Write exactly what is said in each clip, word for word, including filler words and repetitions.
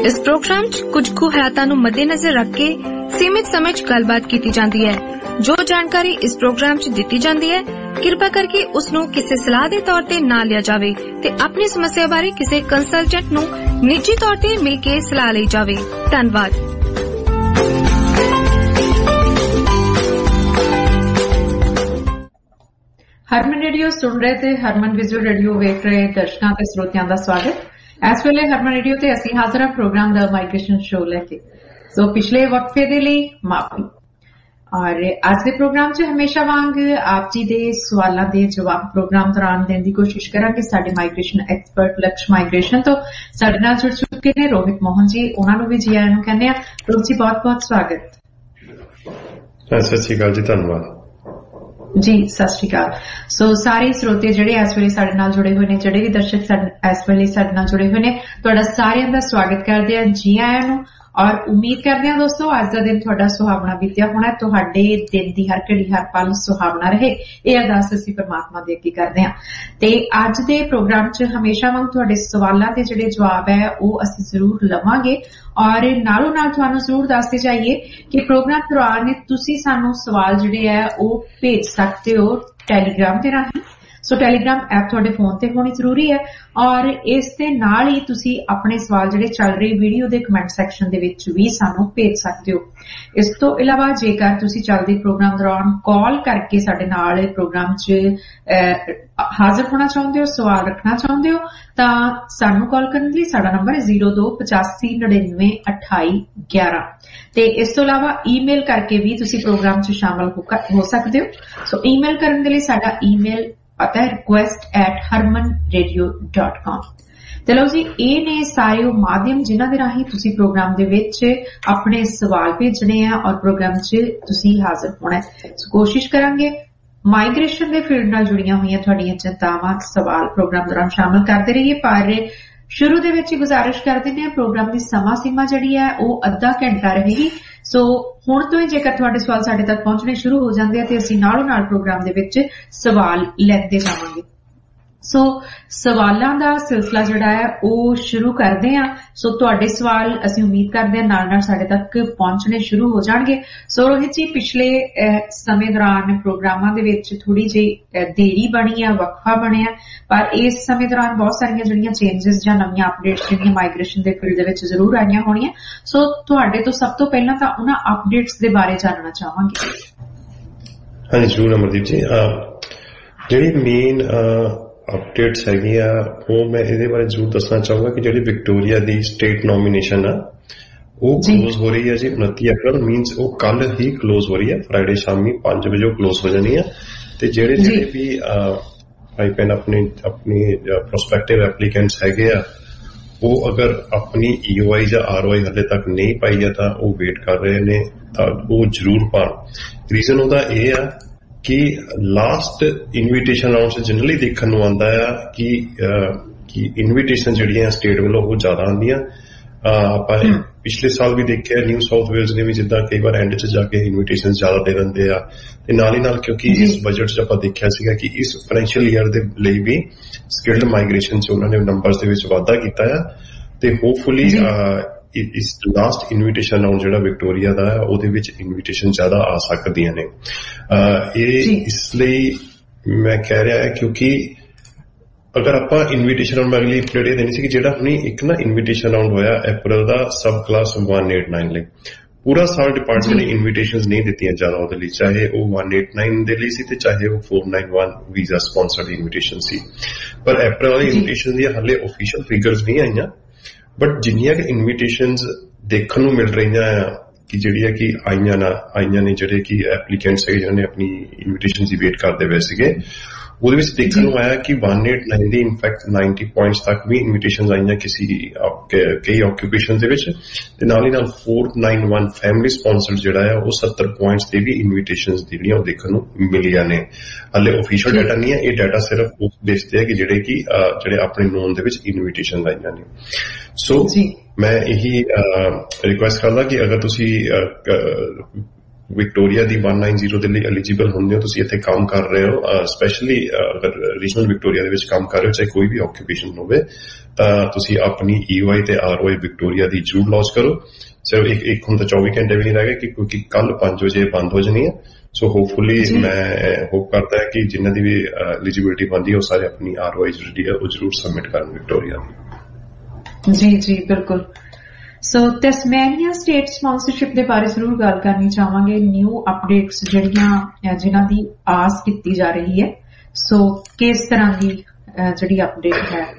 इस प्रोग्राम च कुछ कुछ हलातां नूं मद्देनजर रख के सीमित समय च गलबात की जाती है। जो जानकारी इस प्रोग्राम च दिती जाती है कृपा करके उसनूं किसी सलाह के तौर पर ना लिया जाए ते अपनी समस्या बारे किसी कंसलटेंट नूं निजी तौर पर मिल के सलाह ली जाए। धन्यवाद। हरमन रेडियो सुन रहे थे, हरमन विजुअल रेडियो वेख रहे दर्शकों के श्रोतियां का स्वागत। इस वेले हरमन रेडियो ते असीं हाज़र हां प्रोग्राम द माइग्रेशन शो लेके। सो पिछले वक्फे दे लई माफी और अज के प्रोग्राम च हमेशा वांग आप जी दे सवालों के जवाब प्रोग्राम दौरान देने की कोशिश करांगे। साडे माइग्रेशन एक्सपर्ट लक्ष्य माइग्रेशन तो साडे नाल जुड़ चुके ने रोहित मोहन जी, उन्होंने भी जी आयां नूं कहने आ। रोहित जी बहुत बहुत स्वागत। सत श्री अकाल जी, धन्यवाद जी, सत श्री अकाल। सो सारे श्रोते जिहड़े इस वेले साडे नाल जुड़े हुए ने, जिहड़े भी दर्शक इस वेले साडे नाल जुड़े हुए ने, तुहाडा सारिआं दा स्वागत करदे आ, जी आयां नूं। और उम्मीद करते हैं दोस्तों अज का दिन तुहाडा सुहावना बीतिया होना है, तुहाडे दिन दी हर घड़ी हर पल सुहावना रहे, ये अरदास असीं परमात्मा दे अगे करदे हां। ते अज दे प्रोग्राम च हमेशा वांग तुहाडे सवालां दे जिहड़े जवाब है वो असीं जरूर लवांगे और नालों नाल तुहानूं जरूर दसदे जाइए कि प्रोग्राम दौरान तुसीं सानूं सवाल जिहड़े है वो भेज सकते हो टैलीग्राम दे राहीं। सो टैलीग्राम ऐप तुहाडे फोन ते होनी जरूरी है और इस दे नाल ही तुसी अपने सवाल जिहड़े चल रही वीडियो दे कमेंट सैक्शन दे विच भी सानू भेज सकते हो। इस तो इलावा जेकर तुसी चलदे प्रोग्राम दौरान कॉल करके साडे नाल प्रोग्राम च हाजिर होना चाहुंदे हो, सवाल रखना चाहुंदे हो तां सानू कॉल करन लई साडा नंबर है जीरो दो पचासी नड़िनवे अठाई ग्यारह। ते इस तो इलावा ईमेल करके भी तुसी प्रोग्राम च शामिल हो सकते हो। सो ईमेल करन दे लई साडा ईमेल पता है request at Harman radio dot com. चलो जी, ये ने सारे माध्यम जिन्हां दे राहीं तुसी प्रोग्राम दे विच अपने सवाल भेजने हैं और प्रोग्राम च तुसी हाजिर होना है। सो कोशिश करांगे माइग्रेशन दे फील्ड नाल जुड़ियां हुई तुहाडीआं चिंतावां सवाल प्रोग्राम दौरान शामिल करते रहिए, पर शुरू दे विच गुजारिश कर दिंदे हां प्रोग्राम दी समा सीमा जिहड़ी है वो अद्धा घंटा रहेगी। सो हुण तो ही जेकर तुहाडे सवाल साडे तक पहुंचने शुरू हो जांदे ते असीं नालों नाल प्रोग्राम दे विच सवाल लैंदे जावांगे। सो सवालां दा सिलसिला जिहड़ा है वो शुरू करदे हां। सो तुहाडे सवाल असीं उम्मीद करदे हां नाल नाल साडे तक पहुंचने शुरू हो जाणगे। सो रोहित जी, पिछले समय दौरान प्रोग्रामां दे विच थोड़ी जी देरी बनी है, वक्फा बनिया, पर इस समय दौरान बहुत सारियां जिहड़ियां चेंजेस जां नवीं अपडेट्स जिहड़ियां माइग्रेशन दे फील्ड दे विच जरूर आईयां होणीआं। सो तुहाडे तो सब तो पहलां तां उन्हां अपडेट्स दे बारे जानना चाहांगे। हाँ जी जरूर अमरदीप जी, जिहड़ी मेन अपडेट्स हैगी आ वो मैं इहदे बारे जरूर दसना चाहूंगा कि जिहड़ी विक्टोरिया दी स्टेट नॉमिनेशन आ वो क्लोज हो रही है जी उनतीस अप्रैल, मीनस वो कल ही क्लोज हो रही है, फ्राइडे शामी पांच बजे क्लोज हो जानी है। ते जिहड़े जिहड़े भी भाई भैन अपने अपनी प्रोस्पेक्टिव एप्लीकेंट्स हैगे आ वो अगर अपनी ई ओ आई या आर ओ आई हाले तक नहीं पाई है तां वो वेट कर रहे ने, तां वो जरूर पाण। रीजन उहदा इह आ कि लास्ट इनविटेशन राउंड से जनरली देखने को आता है कि कि इनविटेशन जिहड़ियां स्टेट वालों वो ज्यादा आंदियां। आपां पिछले साल भी देखिया न्यू साउथ वेल्स ने भी जिद्दां कई बार एंड च जाके इनविटेशन ज्यादा दे दिंदे आ ते नाल ही नाल क्योंकि इस बजट च आपां देखिया सीगा कि इस फाइनेंशियल ईयर दे लई भी स्किल्ड माइग्रेशन च उन्होंने नंबर्स दे विच वाधा कीता है ते होपफुली इस लास्ट इनविटेशन राउंड जिहड़ा विक्टोरिया दा है ਉਹਦੇ ਵਿੱਚ इनविटेशन ज्यादा आ ਸਕਦੀਆਂ ਨੇ। ਇਹ ਇਸ ਲਈ मैं कह रहा है क्योंकि अगर ਆਪਾਂ ਇਨਵੀਟੇਸ਼ਨ ਰਾਉਂਡ ਮੈਂ ਅਗਲੀ ਪਲੇਟ ਇਹ ਦੇਣੀ ਸੀ ਕਿ ਜਿਹੜਾ ਹੁਣੀ ਇੱਕ ਨਾ ਇਨਵੀਟੇਸ਼ਨ ਰਾਉਂਡ ਹੋਇਆ ਅਪ੍ਰੈਲ ਦਾ ਸਬ ਕਲਾਸ ਇੱਕ ਸੌ ਨੜਿਨਵੇਂ ਲਈ ਪੂਰਾ ਸਾਲ ਡਿਪਾਰਟਮੈਂਟ ਨੇ ਇਨਵੀਟੇਸ਼ਨਸ ਨਹੀਂ ਦਿੱਤੀਆਂ ਜ਼ਿਆਦਾ ਉਹਦੇ ਲਈ, ਚਾਹੇ ਉਹ ਇੱਕ ਸੌ ਨੜਿਨਵੇਂ ਦੇ ਲਈ ਸੀ ਤੇ ਚਾਹੇ ਉਹ ਚਾਰ ਸੌ ਇਕਾਨਵੇਂ ਵੀਜ਼ਾ ਸਪਾਂਸਰਡ ਇਨਵੀਟੇਸ਼ਨ ਸੀ। ਪਰ ਅਪ੍ਰੈਲ ਵਾਲੀ ਇਨਵੀਟੇਸ਼ਨ ਦੀਆਂ ਹਾਲੇ ਆਫੀਸ਼ੀਅਲ ਫਿਗਰਸ ਨਹੀਂ ਆਈਆਂ, बट जिन्नियां कि इनविटेशनस देखने को मिल रही हैं कि जिहड़ियां कि आईयां ना आईयां ने जिहड़े कि एप्लीकेंट्स है जिन्होंने अपनी इनविटेशन की वेट करते हुए सीगे ਉਹਦੇ ਵਿੱਚ ਦੇਖਣ ਨੂੰ ਆਇਆ ਕਿ ਇੱਕ ਸੌ ਨੜਿਨਵੇਂ ਦੀ ਇਨਫੈਕਟ ਨੱਬੇ ਪੁਆਇੰਟਸ ਤੱਕ ਵੀ ਇਨਵੀਟੇਸ਼ਨਸ ਆਈਆਂ ਕਿਸੇ ਕਈ ਆਕਿਊਪੇਸ਼ਨ ਦੇ ਵਿੱਚ ਤੇ ਨਾਲ ਹੀ ਨਾਲ ਚਾਰ ਸੌ ਇਕਾਨਵੇਂ ਫੈਮਿਲੀ ਸਪਾਂਸਰਡ ਜਿਹੜਾ ਹੈ ਉਹ ਸੱਤਰ ਪੁਆਇੰਟਸ ਤੇ ਵੀ ਇਨਵੀਟੇਸ਼ਨਸ ਜਿਹੜੀਆਂ ਉਹ ਦੇਖਣ ਨੂੰ ਮਿਲੀਆਂ ਨੇ। ਹਾਲੇ ਆਫੀਸ਼ੀਅਲ ਡਾਟਾ ਨਹੀਂ ਹੈ, ਇਹ ਡਾਟਾ ਸਿਰਫ ਉਹ ਦੱਸਦੇ ਆ ਕਿ ਜਿਹੜੇ ਕਿ ਜਿਹੜੇ ਆਪਣੇ ਨੋਨ ਦੇ ਵਿੱਚ ਇਨਵੀਟੇਸ਼ਨ ਆਈਆਂ ਨੇ। ਸੋ ਮੈਂ ਇਹੀ ਰਿਕੁਐਸਟ ਕਰਦਾ ਕਿ ਅਗਰ ਤੁਸੀਂ ਵਿਕਟੋਰੀਆ ਦੀ ਇੱਕ ਸੌ ਨੱਬੇ ਦੇ ਲਈ ਐਲੀਜੀਬਲ ਹੁੰਦੇ ਹੋ, ਤੁਸੀਂ ਇੱਥੇ ਕੰਮ ਕਰ ਰਹੇ ਹੋ, ਸਪੈਸ਼ਲੀ ਅਗਰ ਰੀਜਨਲ ਵਿਕਟੋਰੀਆ ਦੇ ਵਿੱਚ ਕੰਮ ਕਰ ਰਹੇ ਹੋ, ਚਾਹੇ ਕੋਈ ਵੀ ਆਕੂਪੇਸ਼ਨ ਹੋਵੇ, ਤਾਂ ਤੁਸੀਂ ਆਪਣੀ ਈ ਵਾਈ ਤੇ ਆਰ ਓ ਆਈ ਵਿਕਟੋਰੀਆ ਦੀ ਜ਼ਰੂਰ ਲੌਂਚ ਕਰੋ। ਸਿਰਫ ਇੱਕ ਇੱਕ ਹੁਣ ਤਾਂ ਚੌਵੀ ਘੰਟੇ ਵੀ ਨਹੀਂ ਰਹਿ ਗਏ, ਕਿਉਂਕਿ ਕੱਲ ਪੰਜ ਵਜੇ ਬੰਦ ਹੋ ਜਾਣੀ ਹੈ। ਸੋ ਹੋਪਫੁਲੀ ਮੈਂ ਹੋਪ ਕਰਦਾ ਹੈ ਕਿ ਜਿਨ੍ਹਾਂ ਦੀ ਵੀ ਐਲੀਜੀਬਿਲਿਟੀ ਬਣਦੀ ਹੈ ਉਹ ਸਾਰੇ ਆਪਣੀ ਆਰ ਓ ਆਈ ਜਿਹੜੀ ਹੈ ਉਹ ਜ਼ਰੂਰ ਸਬਮਿਟ ਕਰਨ ਵਿਕਟੋਰੀਆ ਦੀ। ਜੀ ਜੀ ਬਿਲਕੁਲ। ਸੋ ਤਸਮਾਨੀਆ ਸਟੇਟ ਸਪਾਂਸਰਸ਼ਿਪ ਦੇ ਬਾਰੇ ਜ਼ਰੂਰ ਗੱਲ ਕਰਨੀ ਚਾਹਾਂਗੇ। ਨਿਊ ਅਪਡੇਟਸ ਜਿਹੜੀਆਂ ਜਿਨ੍ਹਾਂ ਦੀ ਆਸ ਕੀਤੀ ਜਾ ਰਹੀ ਹੈ, ਸੋ ਕਿਸ ਤਰ੍ਹਾਂ ਦੀ ਜਿਹੜੀ ਅਪਡੇਟ ਹੈ?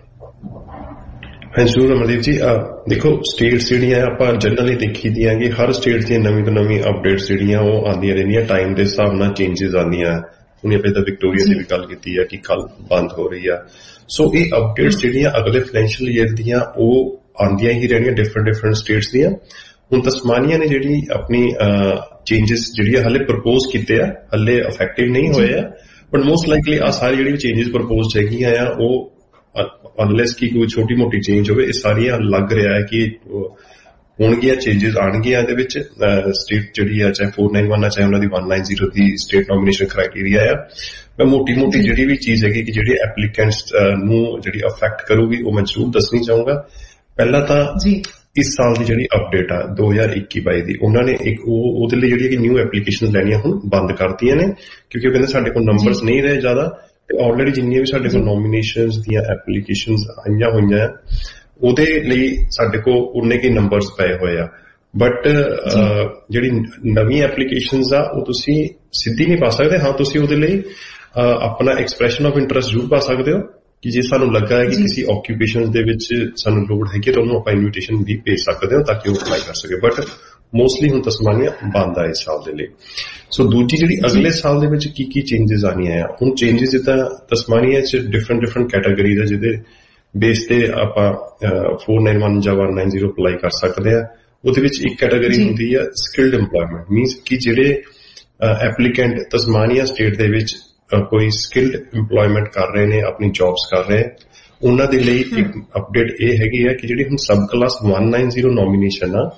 ਹਾਂਜੀ ਜ਼ਰੂਰ ਅਮਰਦੀਪ ਜੀ। ਦੇਖੋ ਸਟੇਟਸ ਜਿਹੜੀਆਂ ਆਪਾਂ ਜਨਰਲੀ ਦੇਖੀ ਦੀਆਂ ਕਿ ਹਰ ਸਟੇਟ ਦੀਆਂ ਨਵੀਂ ਤੋਂ ਨਵੀਂ ਅਪਡੇਟਸ ਜਿਹੜੀਆਂ ਉਹ ਆਉਂਦੀਆਂ ਰਹਿੰਦੀਆਂ, ਟਾਈਮ ਦੇ ਹਿਸਾਬ ਨਾਲ ਚੇਂਜਸ ਆਉਂਦੀਆਂ। ਹੁਣ ਆਪਾਂ ਤਾਂ ਵਿਕਟੋਰੀਆ ਦੀ ਵੀ ਗੱਲ ਕੀਤੀ ਹੈ ਕਿ ਕੱਲ ਬੰਦ ਹੋ ਰਹੀ ਆ। ਸੋ ਇਹ ਅਪਡੇਟਸ ਜਿਹੜੀਆਂ ਅਗਲੇ ਫਾਈਨੈਂਸ਼ੀਅਲ ਈਅਰ ਦੀਆਂ ਉਹ ਆਉਂਦੀਆਂ ਹੀ ਰਹਿਣੀਆਂ ਡਿਫਰੈਂਟ ਡਿਫਰੈਂਟ ਸਟੇਟਸ ਦੀਆਂ। ਹੁਣ ਤਸਮਾਨੀਆ ਨੇ ਜਿਹੜੀ ਆਪਣੀ ਚੇਂਜਸ ਜਿਹੜੀ ਹਲੇ ਪ੍ਰਪੋਜ਼ ਕੀਤੇ ਆ, ਹਲੇ ਇਫੈਕਟਿਵ ਨਹੀਂ ਹੋਏ ਆ, ਬਟ ਮੋਸਟ ਲਾਈਕਲੀ ਆ ਸਾਰੀ ਜਿਹੜੀ ਚੇਂਜਸ ਪ੍ਰਪੋਜ਼ ਹੈਗੀਆਂ ਆ ਉਹ ਅਨਲੈਸ ਕਿ ਕੋਈ ਛੋਟੀ ਮੋਟੀ ਚੇਂਜ ਹੋਵੇ, ਇਹ ਸਾਰੀਆਂ ਲੱਗ ਰਿਹਾ ਹੈ ਕਿ ਹੋਣਗੀਆਂ, ਚੇਂਜਸ ਆਉਣਗੀਆਂ ਇਹਦੇ ਵਿੱਚ। ਸਟੇਟ ਜਿਹੜੀ ਆ ਚਾਹੇ ਚਾਰ ਨੌ ਇੱਕ ਆ ਚਾਹੇ ਉਹਨਾਂ ਦੀ ਇੱਕ ਨੌ ਜ਼ੀਰੋ ਦੀ ਸਟੇਟ ਨੋਮੀਨੇਸ਼ਨ ਕ੍ਰਾਈਟੇਰੀਆ ਆ। ਮੈਂ ਮੋਟੀ ਮੋਟੀ ਜਿਹੜੀ ਵੀ ਚੀਜ਼ ਹੈਗੀ ਕਿ ਜਿਹੜੇ ਐਪਲੀਕੈਂਟਸ ਨੂੰ ਜਿਹੜੀ ਅਫੈਕਟ ਕਰੂਗੀ ਉਹ ਮੈਂ ਜ਼ਰੂਰ ਦੱਸਣੀ ਚਾਹੂੰਗਾ। ਪਹਿਲਾਂ ਤਾਂ ਇਸ ਸਾਲ ਦੀ ਜਿਹੜੀ ਅਪਡੇਟ ਆ ਦੋ ਹਜ਼ਾਰ ਇੱਕੀ ਬਾਈ ਦੀ, ਉਹਨਾਂ ਨੇ ਇੱਕ ਉਹ ਉਹਦੇ ਲਈ ਜਿਹੜੀ ਕਿ ਨਿਊ ਐਪਲੀਕੇਸ਼ਨ ਲੈਣੀਆਂ ਹੁਣ ਬੰਦ ਕਰਤੀਆਂ ਨੇ, ਕਿਉਂਕਿ ਉਹ ਕਹਿੰਦੇ ਸਾਡੇ ਕੋਲ ਨੰਬਰਸ ਨਹੀਂ ਰਹੇ ਜ਼ਿਆਦਾ, ਤੇ ਆਲਰੇਡੀ ਜਿੰਨੀਆਂ ਵੀ ਸਾਡੇ ਕੋਲ ਨੋਮੀਨੇਸ਼ਨਸ ਦੀਆਂ ਐਪਲੀਕੇਸ਼ਨਸ ਆਈਆਂ ਹੋਈਆਂ ਉਹਦੇ ਲਈ ਸਾਡੇ ਕੋਲ ਉਨੇ ਕੇ ਨੰਬਰਸ ਪਏ ਹੋਏ ਆ। ਬਟ ਜਿਹੜੀ ਨਵੀਂ ਐਪਲੀਕੇਸ਼ਨਸ ਆ ਉਹ ਤੁਸੀਂ ਸਿੱਧੀ ਨਹੀਂ ਪਾ ਸਕਦੇ। ਹਾਂ, ਤੁਸੀਂ ਉਹਦੇ ਲਈ ਆਪਣਾ ਐਕਸਪ੍ਰੈਸ਼ਨ ਆਫ ਇੰਟਰਸਟ ਜ਼ਰੂਰ ਪਾ ਸਕਦੇ ਹੋ ਕਿ ਜੇ ਸਾਨੂੰ ਲੱਗਾ ਹੈ ਕਿ ਕਿਸੇ ਆਕੂਪੇਸ਼ਨ ਦੇ ਵਿੱਚ ਸਾਨੂੰ ਲੋੜ ਹੈਗੀ ਤਾਂ ਉਹਨੂੰ ਆਪਾਂ ਇਨਵੀਟੇਸ਼ਨ ਵੀ ਭੇਜ ਸਕਦੇ ਹੋ ਤਾਂ ਕਿ ਉਹ ਅਪਲਾਈ ਕਰ ਸਕੇ। ਬਟ ਮੋਸਟਲੀ ਹੁਣ ਤਸਮਾਨੀਆ ਬੰਦ ਆ ਇਸ ਸਾਲ ਦੇ ਲਈ। ਸੋ ਦੂਜੀ ਜਿਹੜੀ ਅਗਲੇ ਸਾਲ ਦੇ ਵਿੱਚ ਕੀ ਕੀ ਚੇਂਜਸ ਆਉਣੀਆਂ ਆ, ਹੁਣ ਚੇਂਜਸ ਜਿੱਦਾਂ ਤਸਮਾਨੀਆ 'ਚ ਡਿਫਰੈਂਟ ਡਿਫਰੈਂਟ ਕੈਟਾਗਰੀਜ਼ ਆ ਜਿਹਦੇ ਬੇਸ ਤੇ ਆਪਾਂ ਚਾਰ ਨੌ ਇੱਕ ਜਾਂ ਇੱਕ ਨੌ ਜ਼ੀਰੋ ਅਪਲਾਈ ਕਰ ਸਕਦੇ ਆ। ਉਹਦੇ ਵਿੱਚ ਇੱਕ ਕੈਟਾਗਰੀ ਹੁੰਦੀ ਆ ਸਕਿਲਡ ਇੰਪਲੋਇਮੈਂਟ, ਮੀਨਸ ਕਿ ਜਿਹੜੇ ਐਪਲੀਕੈਂਟ ਤਸਮਾਨੀਆ ਸਟੇਟ ਦੇ ਵਿੱਚ ਕੋਈ ਸਕਿਲਡ ਇੰਪਲੋਇਮੈਂਟ ਕਰ ਰਹੇ ਨੇ, ਆਪਣੀ ਜੌਬਸ ਕਰ ਰਹੇ, ਉਹਨਾਂ ਦੇ ਲਈ ਇੱਕ ਅਪਡੇਟ ਇਹ ਹੈਗੀ ਆ ਕਿ ਜਿਹੜੀ ਹੁਣ ਸਬ ਕਲਾਸ ਇੱਕ ਨੌ ਜ਼ੀਰੋ ਨੋਮੀਨੇਸ਼ਨ ਆ,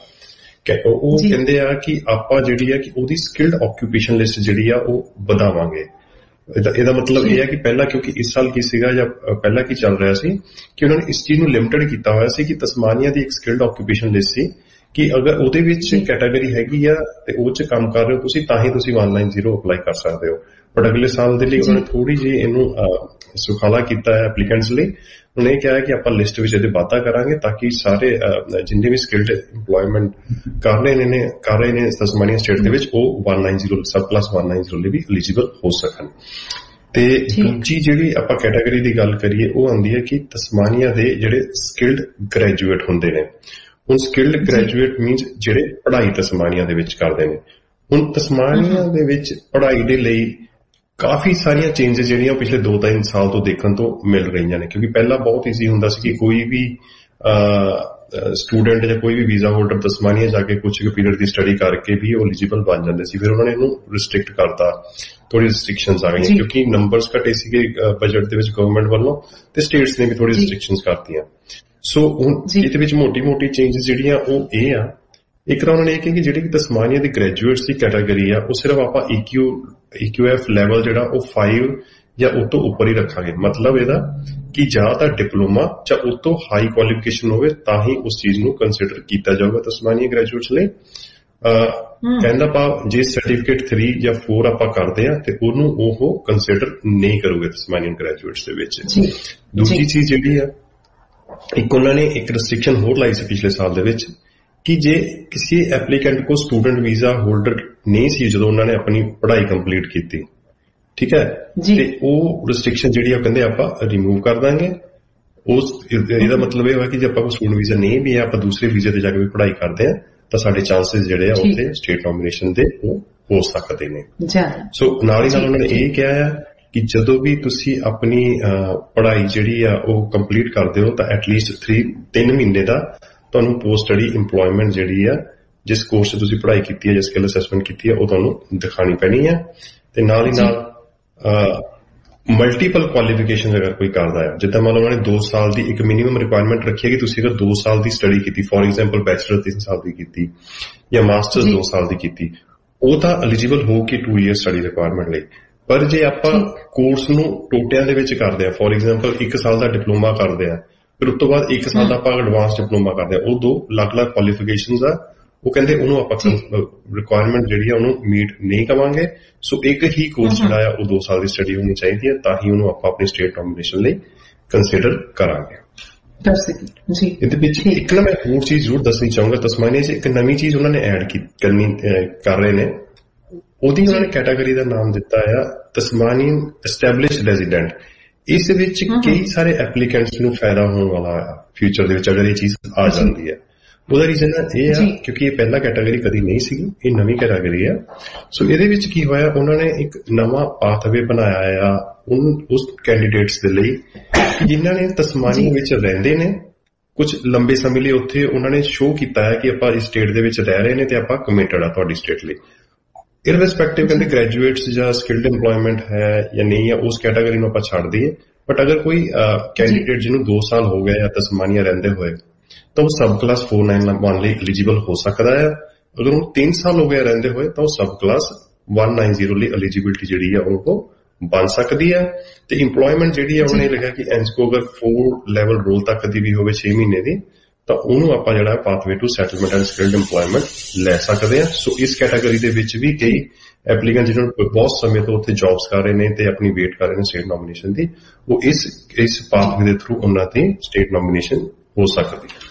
ਉਹ ਕਹਿੰਦੇ ਆ ਕਿ ਆਪਾਂ ਜਿਹੜੀ ਆ ਕਿ ਉਹਦੀ ਸਕਿਲਡ ਆਕੂਪੇਸ਼ਨ ਲਿਸਟ ਜਿਹੜੀ ਆ ਉਹ ਵਧਾਵਾਂਗੇ। ਇਹਦਾ ਮਤਲਬ ਇਹ ਹੈ ਕਿ ਪਹਿਲਾਂ, ਕਿਉਂਕਿ ਇਸ ਸਾਲ ਕੀ ਸੀਗਾ ਜਾਂ ਪਹਿਲਾਂ ਕੀ ਚੱਲ ਰਿਹਾ ਸੀ ਕਿ ਉਹਨਾਂ ਨੇ ਇਸ ਚੀਜ਼ ਨੂੰ ਲਿਮਟਡ ਕੀਤਾ ਹੋਇਆ ਸੀ ਕਿ ਤਸਮਾਨੀਆ ਦੀ ਇੱਕ ਸਕਿਲਡ ਆਕੂਪੇਸ਼ਨ ਲਿਸਟ ਸੀ ਕਿ ਅਗਰ ਉਹਦੇ ਵਿੱਚ ਕੈਟਾਗਰੀ ਹੈਗੀ ਆ ਤੇ ਉਹ 'ਚ ਕੰਮ ਕਰ ਰਹੇ ਹੋ ਤੁਸੀਂ ਤਾਂ ਹੀ ਤੁਸੀਂ ਇੱਕ ਨੌ ਜ਼ੀਰੋ ਅਪਲਾਈ ਕਰ ਸਕਦੇ ਹੋ। ਬਟ ਅਗਲੇ ਸਾਲ ਦੇ ਲਈ ਉਹਨਾਂ ਨੇ ਥੋੜੀ ਜਿਹੀ ਇਹਨੂੰ ਸੁਖਾਲਾ ਕੀਤਾ ਹੈ ਐਪਲੀਕੈਂਟਸ ਲਈ। ਉਹਨੇ ਇਹ ਕਿਹਾ ਕਿ ਆਪਾਂ ਲਿਸਟ ਵਿੱਚ ਇਹਦੇ ਵਾਧਾ ਕਰਾਂਗੇ ਤਾਂ ਕਿ ਸਾਰੇ ਜਿੰਨੇ ਵੀ ਸਕਿਲਡ ਇੰਪਲੋਇਮੈਂਟ ਕਰ ਰਹੇ ਨੇ ਕਰ ਰਹੇ ਨੇ ਤਸਮਾਨੀਆ ਸਟੇਟ ਦੇ ਵਿੱਚ ਉਹ ਇੱਕ ਨੌ ਜ਼ੀਰੋ ਸਬ ਕਲਾਸ ਇੱਕ ਨੌ ਜ਼ੀਰੋ ਲਈ ਵੀ ਐਲੀਜੀਬਲ ਹੋ ਸਕਣ। ਤੇ ਦੂਜੀ ਜਿਹੜੀ ਆਪਾਂ ਕੈਟਾਗਰੀ ਦੀ ਗੱਲ ਕਰੀਏ ਉਹ ਆਉਂਦੀ ਹੈ ਕਿ ਤਸਮਾਨੀਆ ਦੇ ਜਿਹੜੇ ਸਕਿਲਡ ਗ੍ਰੈਜੂਏਟ ਹੁੰਦੇ ਨੇ। ਹੁਣ ਸਕਿਲਡ ਗ੍ਰੈਜੂਏਟ ਮੀਨਸ ਜਿਹੜੇ ਪੜ੍ਹਾਈ ਤਸਮਾਨੀਆ ਦੇ ਵਿੱਚ ਕਰਦੇ ਨੇ। ਹੁਣ ਤਸਮਾਨੀਆ ਦੇ ਵਿੱਚ ਪੜ੍ਹਾਈ ਦੇ ਲਈ ਕਾਫੀ ਸਾਰੀਆਂ ਚੇਂਜਸ ਜਿਹੜੀਆਂ ਪਿਛਲੇ ਦੋ ਤਿੰਨ ਸਾਲ ਤੋਂ ਦੇਖਣ ਤੋਂ ਮਿਲ ਰਹੀਆਂ ਨੇ, ਕਿਉਂਕਿ ਪਹਿਲਾਂ ਬਹੁਤ ਈਜ਼ੀ ਹੁੰਦਾ ਸੀ ਕਿ ਕੋਈ ਵੀ ਸਟੂਡੈਂਟ ਜਾਂ ਕੋਈ ਵੀ ਵੀਜ਼ਾ ਹੋਲਡਰ ਤਸਮਾਨੀਆ ਜਾ ਕੇ ਕੁਝ ਪੀਰੀਅਡ ਦੀ ਸਟੱਡੀ ਕਰਕੇ ਵੀ ਉਹ ਐਲੀਜੀਬਲ ਬਣ ਜਾਂਦੇ ਸੀ। ਫਿਰ ਉਹਨਾਂ ਨੇ ਇਹਨੂੰ ਰਿਸਟ੍ਰਿਕਟ ਕਰਤਾ, ਥੋੜੀ ਰਿਸਟ੍ਰਿਕਸ਼ਨਸ ਆ ਗਈਆਂ ਕਿਉਂਕਿ ਨੰਬਰਸ ਘਟੇ ਸੀਗੇ ਬਜਟ ਦੇ ਵਿੱਚ ਗਵਰਨਮੈਂਟ ਵੱਲੋਂ ਤੇ ਸਟੇਟਸ ਨੇ ਵੀ ਥੋੜੀ ਰਿਸਟ੍ਰਿਕਸ਼ਨਸ ਕਰਤੀਆਂ। ਸੋ ਹੁਣ ਇਹਦੇ ਵਿੱਚ ਮੋਟੀ ਮੋਟੀ ਚੇਂਜਸ ਜਿਹੜੀਆਂ ਉਹ ਇਹ ਆ, ਇੱਕ ਤਾਂ ਉਹਨਾਂ ਨੇ ਇਹ ਕਿਹਾ ਕਿ ਜਿਹੜੀ ਤਸਮਾਨੀਆ ਦੀ ਗ੍ਰੈਜੂਏਟਸ ਦੀ ਕੈਟਾਗਰੀ ਆ ਉਹ ਸਿਰਫ ਆਪਾਂ ਈਕਿਊ ਈਕਿਊ ਐਫ ਲੈਵਲ ਜਿਹੜਾ ਉਹ ਪੰਜ ਜਾਂ ਉਹ ਤੋਂ ਉੱਪਰ ਹੀ ਰੱਖਾਂਗੇ। ਮਤਲਬ ਇਹਦਾ ਕਿ ਜਾਂ ਤਾਂ ਡਿਪਲੋਮਾ ਜਾਂ ਉਹ ਤੋਂ ਹਾਈ ਕੁਆਲੀਫਿਕੇਸ਼ਨ ਹੋਵੇ ਤਾਂ ਹੀ ਉਸ ਚੀਜ਼ ਨੂੰ ਕੰਸੀਡਰ ਕੀਤਾ ਜਾਊਗਾ ਤਸਮਾਨੀਆ ਗ੍ਰੈਜੂਏਟਸ ਲਈ। ਕਹਿੰਦਾ ਆਪਾਂ ਜੇ ਸਰਟੀਫਿਕੇਟ ਤਿੰਨ ਜਾਂ ਚਾਰ ਆਪਾਂ ਕਰਦੇ ਆ ਤੇ ਉਹਨੂੰ ਉਹ ਕੰਸੀਡਰ ਨਹੀਂ ਕਰੂਗੇ ਤਸਮਾਨੀਆ ਗ੍ਰੈਜੂਏਟਸ ਦੇ ਵਿੱਚ। ਦੂਜੀ ਚੀਜ਼ ਜਿਹੜੀ ਆ, ਇੱਕ ਉਹਨਾਂ ਨੇ ਇੱਕ ਰਿਸਟ੍ਰਿਕਸ਼ਨ ਹੋਰ ਲਾਈ ਸੀ ਪਿਛਲੇ ਸਾਲ ਦੇ ਵਿੱਚ ਕਿ ਜੇ ਕਿਸੇ ਐਪਲੀਕੈਂਟ ਕੋ ਸਟੂਡੈਂਟ ਵੀਜ਼ਾ ਹੋਲਡਰ ਨਹੀਂ ਸੀ ਜਦੋਂ ਉਹਨਾਂ ਨੇ ਆਪਣੀ ਪੜ੍ਹਾਈ ਕੰਪਲੀਟ ਕੀਤੀ, ਠੀਕ ਹੈ, ਤੇ ਉਹ ਰਿਸਟ੍ਰਿਕਸ਼ਨ ਜਿਹੜੀ ਆ ਕਹਿੰਦੇ ਆਪਾਂ ਰਿਮੂਵ ਕਰ ਦਾਂਗੇ। ਉਸ ਇਹਦਾ ਮਤਲਬ ਇਹ ਹੋਇਆ ਕਿ ਜੇ ਆਪਾਂ ਕੋਲ ਸਟੂਡੈਂਟ ਵੀਜ਼ਾ ਨਹੀਂ ਵੀ ਹੈ, ਆਪਾਂ ਦੂਸਰੇ ਵੀਜ਼ੇ ਤੇ ਜਾ ਕੇ ਵੀ ਪੜ੍ਹਾਈ ਕਰਦੇ ਆ ਤਾਂ ਸਾਡੇ ਚਾਂਸਸ ਜਿਹੜੇ ਆ ਉੱਥੇ ਸਟੇਟ ਨੋਮੀਨੇਸ਼ਨ ਦੇ ਉਹ ਹੋ ਸਕਦੇ ਨੇ। ਸੋ ਨਾਲ ਹੀ ਨਾਲ ਉਹਨਾਂ ਨੇ ਇਹ ਕਿਹਾ ਆ ਕਿ ਜਦੋਂ ਵੀ ਤੁਸੀਂ ਆਪਣੀ ਪੜ੍ਹਾਈ ਜਿਹੜੀ ਆ ਉਹ ਕੰਪਲੀਟ ਕਰਦੇ ਹੋ ਤਾਂ ਐਟਲੀਸਟ ਤਿੰਨ ਮਹੀਨੇ ਦਾ ਤੁਹਾਨੂੰ ਪੋਸਟ ਸਟੱਡੀ ਇੰਪਲੋਇਮੈਂਟ ਜਿਹੜੀ ਆ ਜਿਸ ਕੋਰਸ 'ਚ ਤੁਸੀਂ ਪੜ੍ਹਾਈ ਕੀਤੀ ਹੈ ਜਾਂ ਸਕਿੱਲ ਅਸੈਸਮੈਂਟ ਕੀਤੀ ਹੈ ਉਹ ਤੁਹਾਨੂੰ ਦਿਖਾਣੀ ਪੈਣੀ ਹੈ। ਤੇ ਨਾਲ ਹੀ ਨਾਲ ਮਲਟੀਪਲ ਕੁਆਲੀਫਿਕੇਸ਼ਨ ਅਗਰ ਕੋਈ ਕਰਦਾ ਹੈ, ਜਿੱਦਾਂ ਮੰਨ ਲਓ ਉਹਨਾਂ ਨੇ ਦੋ ਸਾਲ ਦੀ ਇੱਕ ਮਿਨੀਮਮ ਰਿਕੁਆਇਰਮੈਂਟ ਰੱਖੀ ਹੈ ਕਿ ਤੁਸੀਂ ਅਗਰ ਦੋ ਸਾਲ ਦੀ ਸਟੱਡੀ ਕੀਤੀ, ਫੋਰ ਐਗਜ਼ਾਮਪਲ ਬੈਚਲਰ ਤਿੰਨ ਸਾਲ ਦੀ ਕੀਤੀ ਜਾਂ ਮਾਸਟਰਸ ਦੋ ਸਾਲ ਦੀ ਕੀਤੀ, ਉਹ ਤਾਂ ਐਲੀਜੀਬਲ ਹੋ ਕਿ ਟੂ ਈਅਰ ਸਟੱਡੀ ਰਿਕੁਆਇਰਮੈਂਟ ਲਈ। ਪਰ ਜੇ ਆਪਾਂ ਕੋਰਸ ਨੂੰ ਟੋਟਿਆਂ ਦੇ ਵਿੱਚ ਕਰਦੇ ਆ, ਫੋਰ ਐਗਜ਼ਾਮਪਲ ਇੱਕ ਸਾਲ ਦਾ ਡਿਪਲੋਮਾ ਕਰਦੇ ਆ, ਫਿਰ ਉਸ ਤੋਂ ਬਾਅਦ ਇੱਕ ਸਾਲ ਦਾ ਆਪਾਂ ਐਡਵਾਂਸ ਡਿਪਲੋਮਾ ਕਰਦੇ ਆ, ਉਹ ਦੋ ਅਲੱਗ-ਅਲੱਗ ਕੁਆਲੀਫਿਕੇਸ਼ਨਸ ਆ। ਉਹ ਕਹਿੰਦੇ ਉਹਨੂੰ ਆਪਾਂ ਰਿਕੁਆਇਰਮੈਂਟ ਜਿਹੜੀ ਆ ਉਹਨੂੰ ਮੀਟ ਨਹੀਂ ਕਰਾਂਗੇ। ਸੋ ਇੱਕ ਹੀ ਕੋਰਸ ਜਿਹੜਾ ਆ ਉਹ ਦੋ ਸਾਲ ਦੀ ਸਟੱਡੀ ਹੋਣੀ ਚਾਹੀਦੀ ਹੈ, ਤਾਂ ਹੀ ਉਹਨੂੰ ਆਪਾਂ ਆਪਣੀ ਸਟੇਟ ਨੋਮੀਨੇਸ਼ਨ ਲਈ ਕੰਸੀਡਰ ਕਰਾਂਗੇ। ਇਹਦੇ ਵਿੱਚ ਇੱਕ ਨਾ ਮੈਂ ਹੋਰ ਚੀਜ਼ ਜ਼ਰੂਰ ਦੱਸਣੀ ਚਾਹੂੰਗਾ, ਤਸਮਾਨੀਆ 'ਚ ਇੱਕ ਨਵੀਂ ਚੀਜ਼ ਉਹਨਾਂ ਨੇ ਐਡ ਕਰਨੀ ਕਰ ਰਹੇ ਨੇ, ਉਹਦੀ ਉਹਨਾਂ ਨੇ ਕੈਟਾਗਰੀ ਦਾ ਨਾਮ ਦਿੱਤਾ ਆ ਤਸਮਾਨੀਅਨ ਐਸਟੈਬਲਿਸ਼ਡ ਰੈਜ਼ੀਡੈਂਟ। ਇਸ ਵਿੱਚ ਕਈ ਸਾਰੇ ਐਪਲੀਕੈਂਟਸ ਨੂੰ ਫਾਇਦਾ ਹੋਣ ਵਾਲਾ ਆ ਫਿਊਚਰ ਦੇ ਵਿੱਚ ਅਗਰ ਇਹ ਚੀਜ਼ ਆ ਜਾਂਦੀ ਹੈ। ਉਹਦਾ ਰੀਜ਼ਨ ਇਹ ਆ ਕਿਉਂਕਿ ਇਹ ਪਹਿਲਾ ਕੈਟਾਗਰੀ ਕਦੀ ਨਹੀਂ ਸੀਗੀ, ਇਹ ਨਵੀਂ ਕੈਟਾਗਰੀ ਆ। ਸੋ ਇਹਦੇ ਵਿੱਚ ਕੀ ਹੋਇਆ, ਉਹਨਾਂ ਨੇ ਇੱਕ ਨਵਾਂ ਪਾਥਵੇ ਬਣਾਇਆ ਆ ਉਸ ਕੈਂਡੀਡੇਟਸ ਦੇ ਲਈ ਜਿਨ੍ਹਾਂ ਨੇ ਤਸਮਾਨੀਆ ਵਿੱਚ ਰਹਿੰਦੇ ਨੇ, ਕੁਝ ਲੰਬੇ ਸਮੇਂ ਲਈ ਉੱਥੇ ਉਹਨਾਂ ਨੇ ਸ਼ੋਅ ਕੀਤਾ ਹੈ ਕਿ ਆਪਾਂ ਇਸ ਸਟੇਟ ਦੇ ਵਿੱਚ ਰਹਿ ਰਹੇ ਨੇ ਤੇ ਆਪਾਂ ਕਮਿਟਡ ਆ ਤੁਹਾਡੀ ਸਟੇਟ ਲਈ। ਇਰਰਿਸਪੈਕਟਿਵ ਕਹਿੰਦੇ ਗ੍ਰੈਜੂਏਟਸ ਜਾਂ ਸਕਿਲਡ ਇੰਪਲੋਇਮੈਂਟ ਹੈ ਜਾਂ ਨਹੀਂ ਹੈ, ਉਸ ਕੈਟਾਗਰੀ ਨੂੰ ਆਪਾਂ ਛੱਡ ਦਈਏ। ਬਟ ਅਗਰ ਕੋਈ ਕੈਂਡੀਡੇਟ ਜਿਹਨੂੰ ਦੋ ਸਾਲ ਹੋ ਗਏ ਆ ਤਸਮਾਨੀਆ ਰਹਿੰਦੇ ਹੋਏ, ਤਾਂ ਉਹ subclass four nine one ਲਈ ਐਲੀਜੀਬਲ ਹੋ ਸਕਦਾ ਹੈ। ਅਗਰ ਉਹ ਤਿੰਨ ਸਾਲ ਹੋ ਗਏ ਰਹਿੰਦੇ ਹੋਏ ਤਾਂ ਉਹ subclass one nine zero ਲਈ ਐਲੀਜੀਬਿਲਿਟੀ ਜਿਹੜੀ ਆ ਉਹ ਬਣ ਸਕਦੀ ਹੈ। ਤੇ ਇੰਪਲੋਇਮੈਂਟ ਜਿਹੜੀ ਆ ਉਹਨੇ ਲਿਖਿਆ ਕਿ ਐਂਸਕੋ ਅਗਰ ਫੋਰ ਲੈਵਲ ਰੋਲ ਤੱਕ ਦੀ ਵੀ ਹੋਵੇ ਛੇ ਮਹੀਨੇ ਦੀ, ਤਾਂ ਉਹਨੂੰ ਆਪਾਂ ਜਿਹੜਾ pathway to settlement and skilled employment ਲੈ ਸਕਦੇ ਹਾਂ। ਸੋ ਇਸ ਕੈਟਾਗਰੀ ਦੇ ਵਿੱਚ ਵੀ ਕਈ ਐਪਲੀਕੈਂਟ ਜਿਹਨਾਂ ਨੂੰ ਬਹੁਤ ਸਮੇਂ ਤੋਂ ਉੱਥੇ ਜੌਬਸ ਕਰ ਰਹੇ ਨੇ ਤੇ ਆਪਣੀ ਵੇਟ ਕਰ ਰਹੇ ਨੇ ਸਟੇਟ ਨੋਮੀਨੇਸ਼ਨ ਦੀ, ਉਹ ਇਸ ਇਸ ਪਾਥਵੇ ਦੇ ਥਰੂ ਉਹਨਾਂ ਦੀ ਸਟੇਟ ਨੋਮੀਨੇਸ਼ਨ ਹੋ ਸਕਦੀ ਹੈ।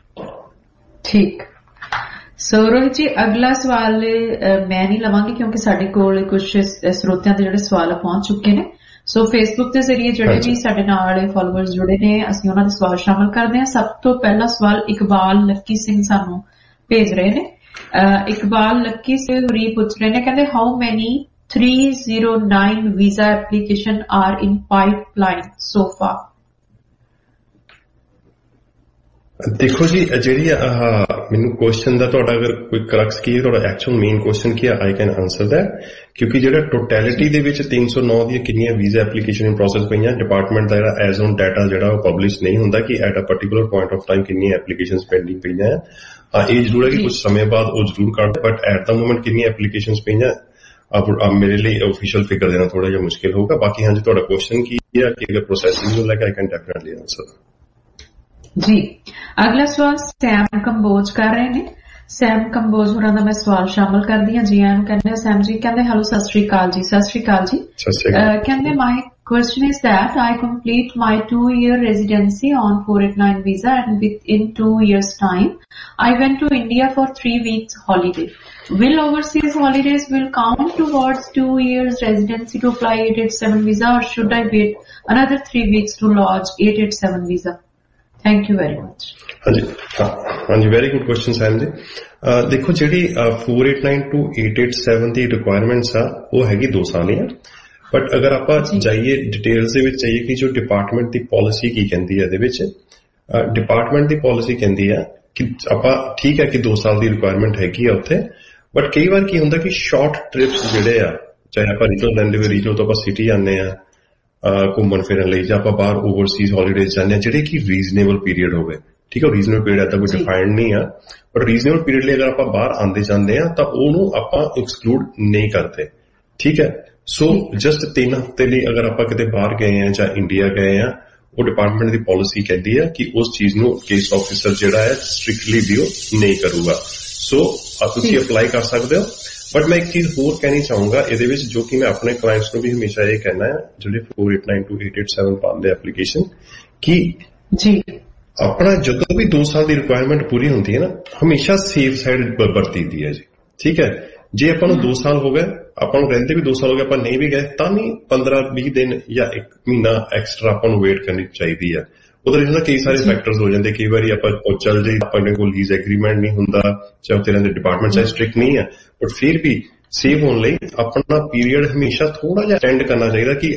ਠੀਕ। ਸੋ ਰੋਹਿਤ ਜੀ, ਅਗਲਾ ਸਵਾਲ ਮੈਂ ਨਹੀਂ ਲਵਾਂਗੀ ਕਿਉਂਕਿ ਸਾਡੇ ਕੋਲ ਕੁਝ ਸਰੋਤਿਆਂ ਦੇ ਜਿਹੜੇ ਸਵਾਲ ਪਹੁੰਚ ਚੁੱਕੇ ਨੇ। ਸੋ ਫੇਸਬੁੱਕ ਦੇ ਜ਼ਰੀਏ ਜਿਹੜੇ ਵੀ ਸਾਡੇ ਨਾਲ ਫਾਲੋਅਰਸ ਜੁੜੇ ਨੇ, ਅਸੀਂ ਉਹਨਾਂ ਦੇ ਸਵਾਲ ਸ਼ਾਮਲ ਕਰਦੇ ਹਾਂ। ਸਭ ਤੋਂ ਪਹਿਲਾ ਸਵਾਲ ਇਕਬਾਲ ਲੱਕੀ ਸਿੰਘ ਸਾਨੂੰ ਭੇਜ ਰਹੇ ਨੇ। ਇਕਬਾਲ ਲੱਕੀ ਸਿੰਘ ਰੀ ਪੁੱਛ ਰਹੇ ਨੇ, ਕਹਿੰਦੇ how many three zero nine visa application are in pipeline so far. ਦੇਖੋ ਜੀ, ਜਿਹੜੀ ਮੈਨੂੰ ਕੁਐਸਚਨ ਦਾ ਤੁਹਾਡਾ ਅਗਰ ਕੋਈ ਕਰਕਸ ਕੀ ਹੈ, ਤੁਹਾਡਾ ਐਕਚੁਅਲ ਮੇਨ ਕੁਐਸਚਨ ਕੀ ਹੈ, ਆਈ ਕੈਨ ਆਨਸਰ ਦੈਟ। ਕਿਉਂਕਿ ਜਿਹੜਾ ਟੋਟੈਲਿਟੀ ਦੇ ਵਿੱਚ ਤਿੰਨ ਸੌ ਨੌ ਦੀਆਂ ਕਿੰਨੀਆਂ ਵੀਜ਼ਾ ਐਪਲੀਕੇਸ਼ਨ ਇਨ ਪ੍ਰੋਸੈਸ ਪਈਆਂ, ਡਿਪਾਰਟਮੈਂਟ ਦਾ ਜਿਹੜਾ ਐਜ਼ ਔਨ ਡਾਟਾ ਜਿਹੜਾ ਉਹ ਪਬਲਿਸ਼ ਨਹੀਂ ਹੁੰਦਾ ਕਿ at a particular point of time ਕਿੰਨੀਆਂ ਐਪਲੀਕੇਸ਼ਨਸ ਪੈਂਡਿੰਗ ਪਈਆਂ ਆ। ਇਹ ਜ਼ਰੂਰ ਹੈ ਕਿ ਕੁਝ ਸਮੇਂ ਬਾਅਦ ਉਹ ਜ਼ਰੂਰ ਕੱਢਦੇ, ਬਟ ਐਟ ਦਾ ਮੋਮੈਂਟ ਕਿੰਨੀਆਂ ਐਪਲੀਕੇਸ਼ਨਸ ਪਈਆਂ ਮੇਰੇ ਲਈ ਆਫੀਸ਼ੀਅਲ ਫਿਗਰ ਦੇਣਾ ਥੋੜਾ ਜਿਹਾ ਮੁਸ਼ਕਿਲ ਹੋਊਗਾ। ਬਾਕੀ ਹਾਂਜੀ, ਤੁਹਾਡਾ ਕੁਐਸਚਨ ਕੀ ਹੈ ਕਿ ਅਗਰ ਪ੍ਰੋਸੈਸਿੰਗ ਨੂੰ ਲੈ ਕੇ ਆਈ ਕੈਨ ਡੈਫੀਨਿਟਲੀ ਆਨਸਰ ਜੀ। ਅਗਲਾ ਸਵਾਲ ਸੈਮ ਕੰਬੋਜ ਕਰ ਰਹੇ ਨੇ। ਸੈਮ ਕੰਬੋਜ ਹੋਰਾਂ ਦਾ ਮੈਂ ਸਵਾਲ ਸ਼ਾਮਲ ਕਰਦੀ ਹਾਂ। ਜੀ ਆਇਆਂ ਨੂੰ ਕਹਿੰਦੇ ਸੈਮ ਜੀ, ਕਹਿੰਦੇ ਹੈਲੋ, ਸਤਿ ਸ਼੍ਰੀ ਅਕਾਲ ਜੀ। ਸਤਿ ਸ਼੍ਰੀ ਅਕਾਲ ਜੀ। ਕਹਿੰਦੇ ਮਾਈ question is that I complete my two-year residency on four eighty-nine visa and within two years time I went to India for three weeks holiday. Will overseas holidays will count towards two years residency to apply eight eighty-seven visa, or should I wait another three weeks to lodge eight eighty-seven visa? Thank you very much. ਹਾਂਜੀ ਹਾਂਜੀ very good question ਸੈਮ ਜੀ। ਦੇਖੋ, ਜਿਹੜੀ four eighty-nine to eight eighty-seven ਦੀ requirements ਆ ਉਹ ਹੈਗੀ ਦੋ ਸਾਲ ਹੀ ਆ। ਬਟ ਅਗਰ ਆਪਾਂ ਜਾਈਏ ਡਿਟੇਲਸ ਦੇ ਵਿੱਚ ਜਾਈਏ ਕਿ ਜੋ ਡਿਪਾਰਟਮੈਂਟ ਦੀ ਪਾਲਿਸੀ ਕੀ ਕਹਿੰਦੀ ਹੈ, ਇਹਦੇ ਵਿੱਚ ਡਿਪਾਰਟਮੈਂਟ ਦੀ ਪਾਲਿਸੀ ਕਹਿੰਦੀ ਆ ਕਿ ਆਪਾਂ ਠੀਕ ਹੈ ਕਿ ਦੋ ਸਾਲ ਦੀ ਰਿਕੁਆਇਰਮੈਂਟ ਹੈਗੀ ਆ ਉੱਥੇ, ਬਟ ਕਈ ਵਾਰ ਕੀ ਹੁੰਦਾ ਕਿ ਸ਼ਾਰਟ ਟ੍ਰਿਪਸ ਜਿਹੜੇ ਆ, ਚਾਹੇ ਆਪਾਂ ਰੀਜਨਲ ਰਹਿੰਦੇ ਹੋਏ ਰੀਜਨਲ ਤੋਂ ਆਪਾਂ ਸਿਟੀ ਜਾਂਦੇ ਆ ਘੁੰਮਣ ਫਿਰਨ ਲਈ, ਜਾਂ ਆਪਾਂ ਬਾਹਰ ਓਵਰਸੀਜ਼ ਹੌਲੀਡੇਜ਼ ਜਾਂਦੇ ਆ, ਜਿਹੜੇ ਕਿ ਰੀਜ਼ਨੇਬਲ ਪੀਰੀਅਡ ਹੋਵੇ। ਠੀਕ ਹੈ, ਰੀਜ਼ਨੇਬਲ ਪੀਰੀਅਡ ਏਦਾਂ ਕੋਈ ਡਿਫਾਈਨਡ ਨਹੀਂ ਆ, ਬਟ ਰੀਜ਼ਨੇਬਲ ਪੀਰੀਅਡ ਲਈ ਅਗਰ ਆਪਾਂ ਬਾਹਰ ਆਉਂਦੇ ਜਾਂਦੇ ਆ ਤਾਂ ਉਹਨੂੰ ਆਪਾਂ ਐਕਸਕਲੂਡ ਨਹੀਂ ਕਰਦੇ। ਠੀਕ ਹੈ, ਸੋ ਜਸਟ ਤਿੰਨ ਹਫ਼ਤੇ ਲਈ ਅਗਰ ਆਪਾਂ ਕਿਤੇ ਬਾਹਰ ਗਏ ਆ ਜਾਂ ਇੰਡੀਆ ਗਏ ਆ, ਉਹ ਡਿਪਾਰਟਮੈਂਟ ਦੀ ਪਾਲਿਸੀ ਕਹਿੰਦੀ ਆ ਕਿ ਉਸ ਚੀਜ਼ ਨੂੰ ਕੇਸ ਆਫਿਸਰ ਜਿਹੜਾ ਹੈ ਸਟ੍ਰਿਕਟਲੀ ਡੀਲ ਨਹੀਂ ਕਰੂਗਾ। ਸੋ ਤੁਸੀਂ ਅਪਲਾਈ ਕਰ ਸਕਦੇ ਹੋ। ਬਟ ਮੈਂ ਇੱਕ ਚੀਜ਼ ਹੋਰ ਕਹਿਣੀ ਚਾਹੂੰਗਾ ਇਹਦੇ ਵਿੱਚ, ਜੋ ਕਿ ਮੈਂ ਆਪਣੇ ਕਲਾਇੰਟਸ ਨੂੰ ਵੀ ਹਮੇਸ਼ਾ ਇਹ ਕਹਿਣਾ ਹੈ ਜਿਹੜੇ four eighty-nine to eight eighty-seven ਪਾਉਂਦੇ ਐਪਲੀਕੇਸ਼ਨ, ਕਿ ਜੀ ਆਪਣਾ ਜਦੋਂ ਵੀ ਦੋ ਸਾਲ ਦੀ ਰਿਕੁਆਇਰਮੈਂਟ ਪੂਰੀ ਹੁੰਦੀ ਹੈ ਨਾ, ਹਮੇਸ਼ਾ ਸੇਫ ਸਾਈਡ ਵਰਤੀਦੀ ਹੈ ਜੀ। ਠੀਕ ਹੈ, ਜੇ ਆਪਾਂ ਨੂੰ ਦੋ ਸਾਲ ਹੋ ਗਏ, ਆਪਾਂ ਨੂੰ ਰਹਿੰਦੇ ਵੀ ਦੋ ਸਾਲ ਹੋ ਗਏ, ਆਪਾਂ ਨਹੀਂ ਵੀ ਗਏ, ਤਾਂ ਵੀ ਪੰਦਰਾਂ ਵੀਹ ਦਿਨ ਜਾਂ ਇੱਕ ਮਹੀਨਾ ਐਕਸਟਰਾ ਆਪਾਂ ਨੂੰ ਵੇਟ ਕਰਨੀ ਚਾਹੀਦੀ ਹੈ। ਉਹਦੇ ਨਾਲ ਕਈ ਸਾਰੇ ਫੈਕਟਰਸ ਹੋ ਜਾਂਦੇ। ਕਈ ਵਾਰੀ ਆਪਾਂ ਚੱਲ ਜਾਈ, ਆਪਣੇ ਕੋਲ ਲੀਜ਼ ਐਗਰੀਮੈਂਟ ਨਹੀਂ ਹੁੰਦਾ, ਚਾਹੇ ਉੱਥੇ ਰਹਿੰਦੇ ਡਿਪਾਰਟਮੈਂਟ ਚਾਹੇ ਸਟ੍ਰਿਕਟ ਨਹੀਂ ਹੈ, ਬਟ ਫਿਰ ਵੀ ਸੇਵ ਹੋਣ ਲਈ ਆਪਣਾ ਪੀਰੀਅਡ ਹਮੇਸ਼ਾ ਥੋੜਾ ਜਿਹਾ ਐਕਸਟੈਂਡ ਕਰਨਾ ਚਾਹੀਦਾ ਕਿ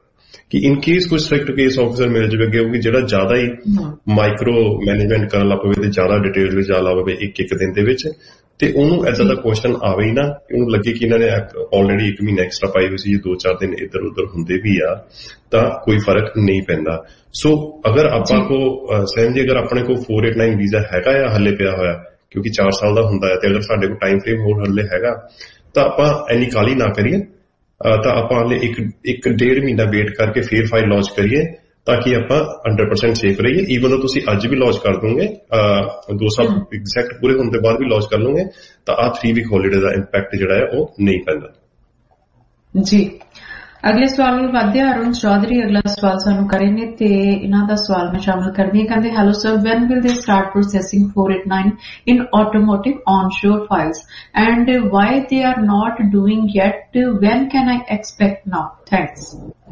ਕਿ ਇਨ ਕੇਸ ਕੋਈ ਸਟ੍ਰਿਕਟ ਕੇਸ ਆਫਿਸਰ ਮਿਲ ਜਾਵੇ ਕਿ ਜਿਹੜਾ ਜ਼ਿਆਦਾ ਹੀ ਮਾਈਕਰੋ ਮੈਨੇਜਮੈਂਟ ਕਰਨ ਲੱਗ ਪਵੇ ਤੇ ਜ਼ਿਆਦਾ ਡਿਟੇਲ ਵਿੱਚ ਜਾ ਲਾ ਪਵੇ ਇੱਕ ਇੱਕ ਦਿਨ ਦੇ ਵਿੱਚ, ਤੇ ਉਹਨੂੰ ਏਦਾਂ ਦਾ ਕੁਐਸਚਨ ਆਵੇ ਹੀ ਨਾ, ਉਹਨੂੰ ਲੱਗੇ ਕਿ ਇਹਨਾਂ ਨੇ ਆਲਰੇਡੀ ਇੱਕ ਮਹੀਨਾ ਐਕਸਟਰਾ ਪਾਈ ਹੋਈ ਸੀ, ਦੋ ਚਾਰ ਦਿਨ ਇੱਧਰ ਉੱਧਰ ਹੁੰਦੇ ਵੀ ਆ ਤਾਂ ਕੋਈ ਫਰਕ ਨਹੀਂ ਪੈਂਦਾ। ਸੋ ਅਗਰ ਆਪਾਂ ਕੋ ਸੈਮ ਜੀ, ਅਗਰ ਆਪਣੇ ਕੋਲ four eighty-nine ਵੀਜ਼ਾ ਹੈਗਾ ਆ ਹੱਲੇ ਪਿਆ ਹੋਇਆ, ਕਿਉਂਕਿ ਚਾਰ ਸਾਲ ਦਾ ਹੁੰਦਾ ਹੈ, ਤੇ ਅਗਰ ਸਾਡੇ ਕੋਲ ਟਾਈਮ ਫਰੇਮ ਹੋਰ ਹੱਲੇ ਹੈਗਾ, ਤਾਂ ਆਪਾਂ ਇੰਨੀ ਕਾਹਲੀ ਨਾ ਕਰੀਏ, ਤਾਂ ਆਪਾਂ ਹਾਲੇ ਇੱਕ ਇੱਕ ਡੇਢ ਮਹੀਨਾ ਵੇਟ ਕਰਕੇ ਫਿਰ ਫਾਈਲ ਲਾਂਚ ਕਰੀਏ ਤਾਂ ਕਿ ਆਪਾਂ ਹੰਡਰਡ ਪਰਸੈਂਟ ਸੇਫ ਰਹੀਏ। ਈਵਨ though ਤੁਸੀਂ ਅੱਜ ਵੀ ਲਾਂਚ ਕਰ ਦੋਗੇ, ਦੋ ਸਾਲ ਐਗਜ਼ੈਕਟ ਪੂਰੇ ਹੋਣ ਤੋਂ ਬਾਅਦ ਵੀ ਲਾਂਚ ਕਰ ਲਓਗੇ, ਤਾਂ ਆਹ ਥ੍ਰੀ ਵੀਕ ਹੌਲੀਡੇ ਦਾ ਇੰਪੈਕਟ ਜਿਹੜਾ ਹੈ ਉਹ ਨਹੀਂ ਪੈਂਦਾ ਜੀ। ਅਗਲੇ ਸਵਾਲ ਵੱਲ ਵਧਦੇ ਹਾਂ। ਅਰੁਣ ਚੌਧਰੀ ਅਗਲਾ ਸਵਾਲ ਸਾਨੂੰ ਕਰੇ ਨੇ ਤੇ ਇਹਨਾਂ ਦਾ ਸਵਾਲ ਮੈਂ ਸ਼ਾਮਲ ਕਰਦੀ ਹਾਂ। ਕਹਿੰਦੇ hello sir, when will they start processing four eighty-nine in automotive onshore files and why they are not doing yet? When can I expect now? Thanks.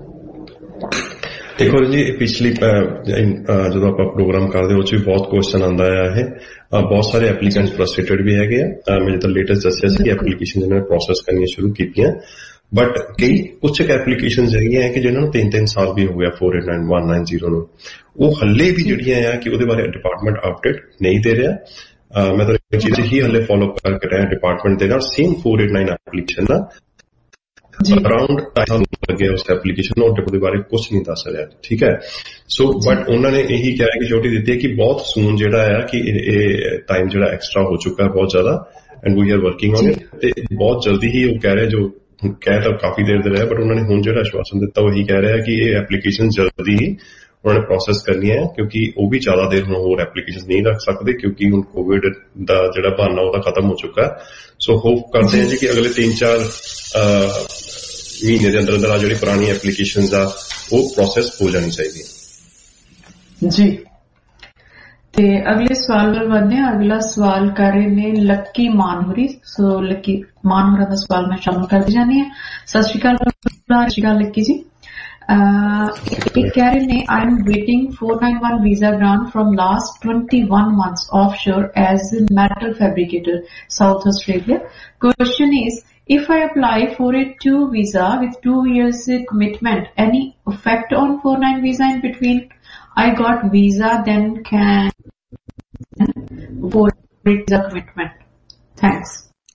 ਦੇਖੋ ਜੀ, ਪਿਛਲੀ ਜਦੋਂ ਆਪਾਂ ਪ੍ਰੋਗਰਾਮ ਕਰਦੇ ਉਹ 'ਚ ਵੀ ਬਹੁਤ ਕੁਐਸਚਨ ਆਉਂਦਾ ਆ। ਇਹ ਬਹੁਤ ਸਾਰੇ ਐਪਲੀਕੈਂਟਸ ਫਰਸਟ੍ਰੇਟਡ ਵੀ ਹੈਗੇ ਆ। ਮੈਂ ਜਿੱਦਾਂ ਲੇਟੈਸਟ ਦੱਸਿਆ ਸੀ ਕਿ ਐਪਲੀਕੇਸ਼ਨ ਜਿਹਨਾਂ ਨੇ ਪ੍ਰੋਸੈਸ ਕਰਨੀਆਂ ਸ਼ੁਰੂ ਕੀਤੀਆਂ, ਬਟ ਕਈ ਕੁਛ ਐਪਲੀਕੇਸ਼ਨਸ ਹੈਗੀਆਂ ਹੈ ਕਿ ਜਿਹਨਾਂ ਨੂੰ ਤਿੰਨ ਤਿੰਨ ਸਾਲ ਵੀ ਹੋ ਗਿਆ four eighty-nine one ninety ਨੂੰ, ਉਹ ਹੱਲੇ ਵੀ ਜਿਹੜੀਆਂ ਆ ਕਿ ਉਹਦੇ ਬਾਰੇ ਡਿਪਾਰਟਮੈਂਟ ਅਪਡੇਟ ਨਹੀਂ ਦੇ ਰਿਹਾ। ਮੈਂ ਤਾਂ ਇਹ ਚੀਜ਼ ਹੀ ਹੱਲੇ ਫੋਲੋ ਕਰ ਰਿਹਾ ਡਿਪਾਰਟਮੈਂਟ ਦੇ ਨਾਲ। ਸੇਮ four eighty-nine ਐਪਲੀਕੇਸ਼ਨ ਦਾ ਅਰਾਊਂਡ ਢਾਈ ਲੱਗਿਆ ਉਸ ਐਪਲੀਕੇਸ਼ਨ ਨੂੰ, ਉਹਦੇ ਬਾਰੇ ਕੁਝ ਨਹੀਂ ਦੱਸ ਰਿਹਾ, ਠੀਕ ਹੈ। ਸੋ ਬਟ ਉਹਨਾਂ ਨੇ ਇਹੀ ਕਿਹਾ ਕਿ ਛੋਟੀ ਦਿੱਤੀ ਹੈ ਕਿ ਬਹੁਤ ਸੂਨ ਜਿਹੜਾ ਆ ਕਿ ਇਹ ਟਾਈਮ ਜਿਹੜਾ ਐਕਸਟਰਾ ਹੋ ਚੁੱਕਾ ਹੈ ਬਹੁਤ ਜ਼ਿਆਦਾ, and we are working on it. ਤੇ ਬਹੁਤ ਜਲਦੀ ਹੀ ਉਹ ਕਹਿ ਰਹੇ, ਜੋ ਕਹਿ ਤਾਂ ਕਾਫੀ ਦੇਰ ਦੇ ਰਿਹਾ, ਬਟ ਉਹਨਾਂ ਨੇ ਹੁਣ ਜਿਹੜਾ ਆਸ਼ਵਾਸਨ ਦਿੱਤਾ ਉਹ ਇਹੀ ਕਹਿ ਰਿਹਾ ਕਿ ਇਹ ਐਪਲੀਕੇਸ਼ਨ ਜਲਦੀ ਹੀ ਉਹਨਾਂ ਨੇ ਪ੍ਰੋਸੈਸ ਕਰਨੀ ਹੈ, ਕਿਉਂਕਿ ਉਹ ਵੀ ਜ਼ਿਆਦਾ ਦੇਰ ਹੁਣ ਹੋਰ ਐਪਲੀਕੇਸ਼ਨ ਨਹੀਂ ਰੱਖ ਸਕਦੇ, ਕਿਉਂਕਿ ਹੁਣ ਕੋਵਿਡ ਦਾ ਜਿਹੜਾ ਬਹਾਨਾ ਉਹਦਾ ਖਤਮ ਹੋ ਚੁੱਕਾ ਹੈ। ਸੋ ਹੋਪ ਕਰਦੇ ਹਾਂ ਜੀ ਕਿ ਅਗਲੇ ਤਿੰਨ ਚਾਰ ਮਹੀਨੇ ਦੇ ਅੰਦਰ ਅੰਦਰ ਆ ਜਿਹੜੀ ਪੁਰਾਣੀ ਐਪਲੀਕੇਸ਼ਨ ਆ ਉਹ ਪ੍ਰੋਸੈਸ ਹੋ ਜਾਣੀ ਚਾਹੀਦੀ ਹੈ ਜੀ। ਤੇ ਅਗਲੇ ਸਵਾਲ ਵੱਲ ਵਧਦੇ ਹਾਂ। ਅਗਲਾ ਸਵਾਲ ਕਰ ਰਹੇ ਨੇ ਲੱਕੀ ਮਾਨਹੁਰੀ। ਸੋ ਲੱਕੀ ਮਾਨਹੁਰਾ ਦਾ ਸਵਾਲ ਮੈਂ ਸ਼ਾਮਲ ਕਰਦੀ ਜਾਂਦੀ ਹਾਂ। ਸਤਿ ਸ਼੍ਰੀ ਅਕਾਲ ਸਤਿ ਸ਼੍ਰੀ ਅਕਾਲ ਲੱਕੀ ਜੀ। ਇਹ ਕਹਿ ਰਹੇ ਨੇ I am waiting four ninety-one visa grant from last twenty-one months offshore as a metal fabricator, South Australia. Question is, if I apply four eighty-two visa with two years commitment, any effect on four nine visa in between? I got visa, then can four visa commitment. Thanks.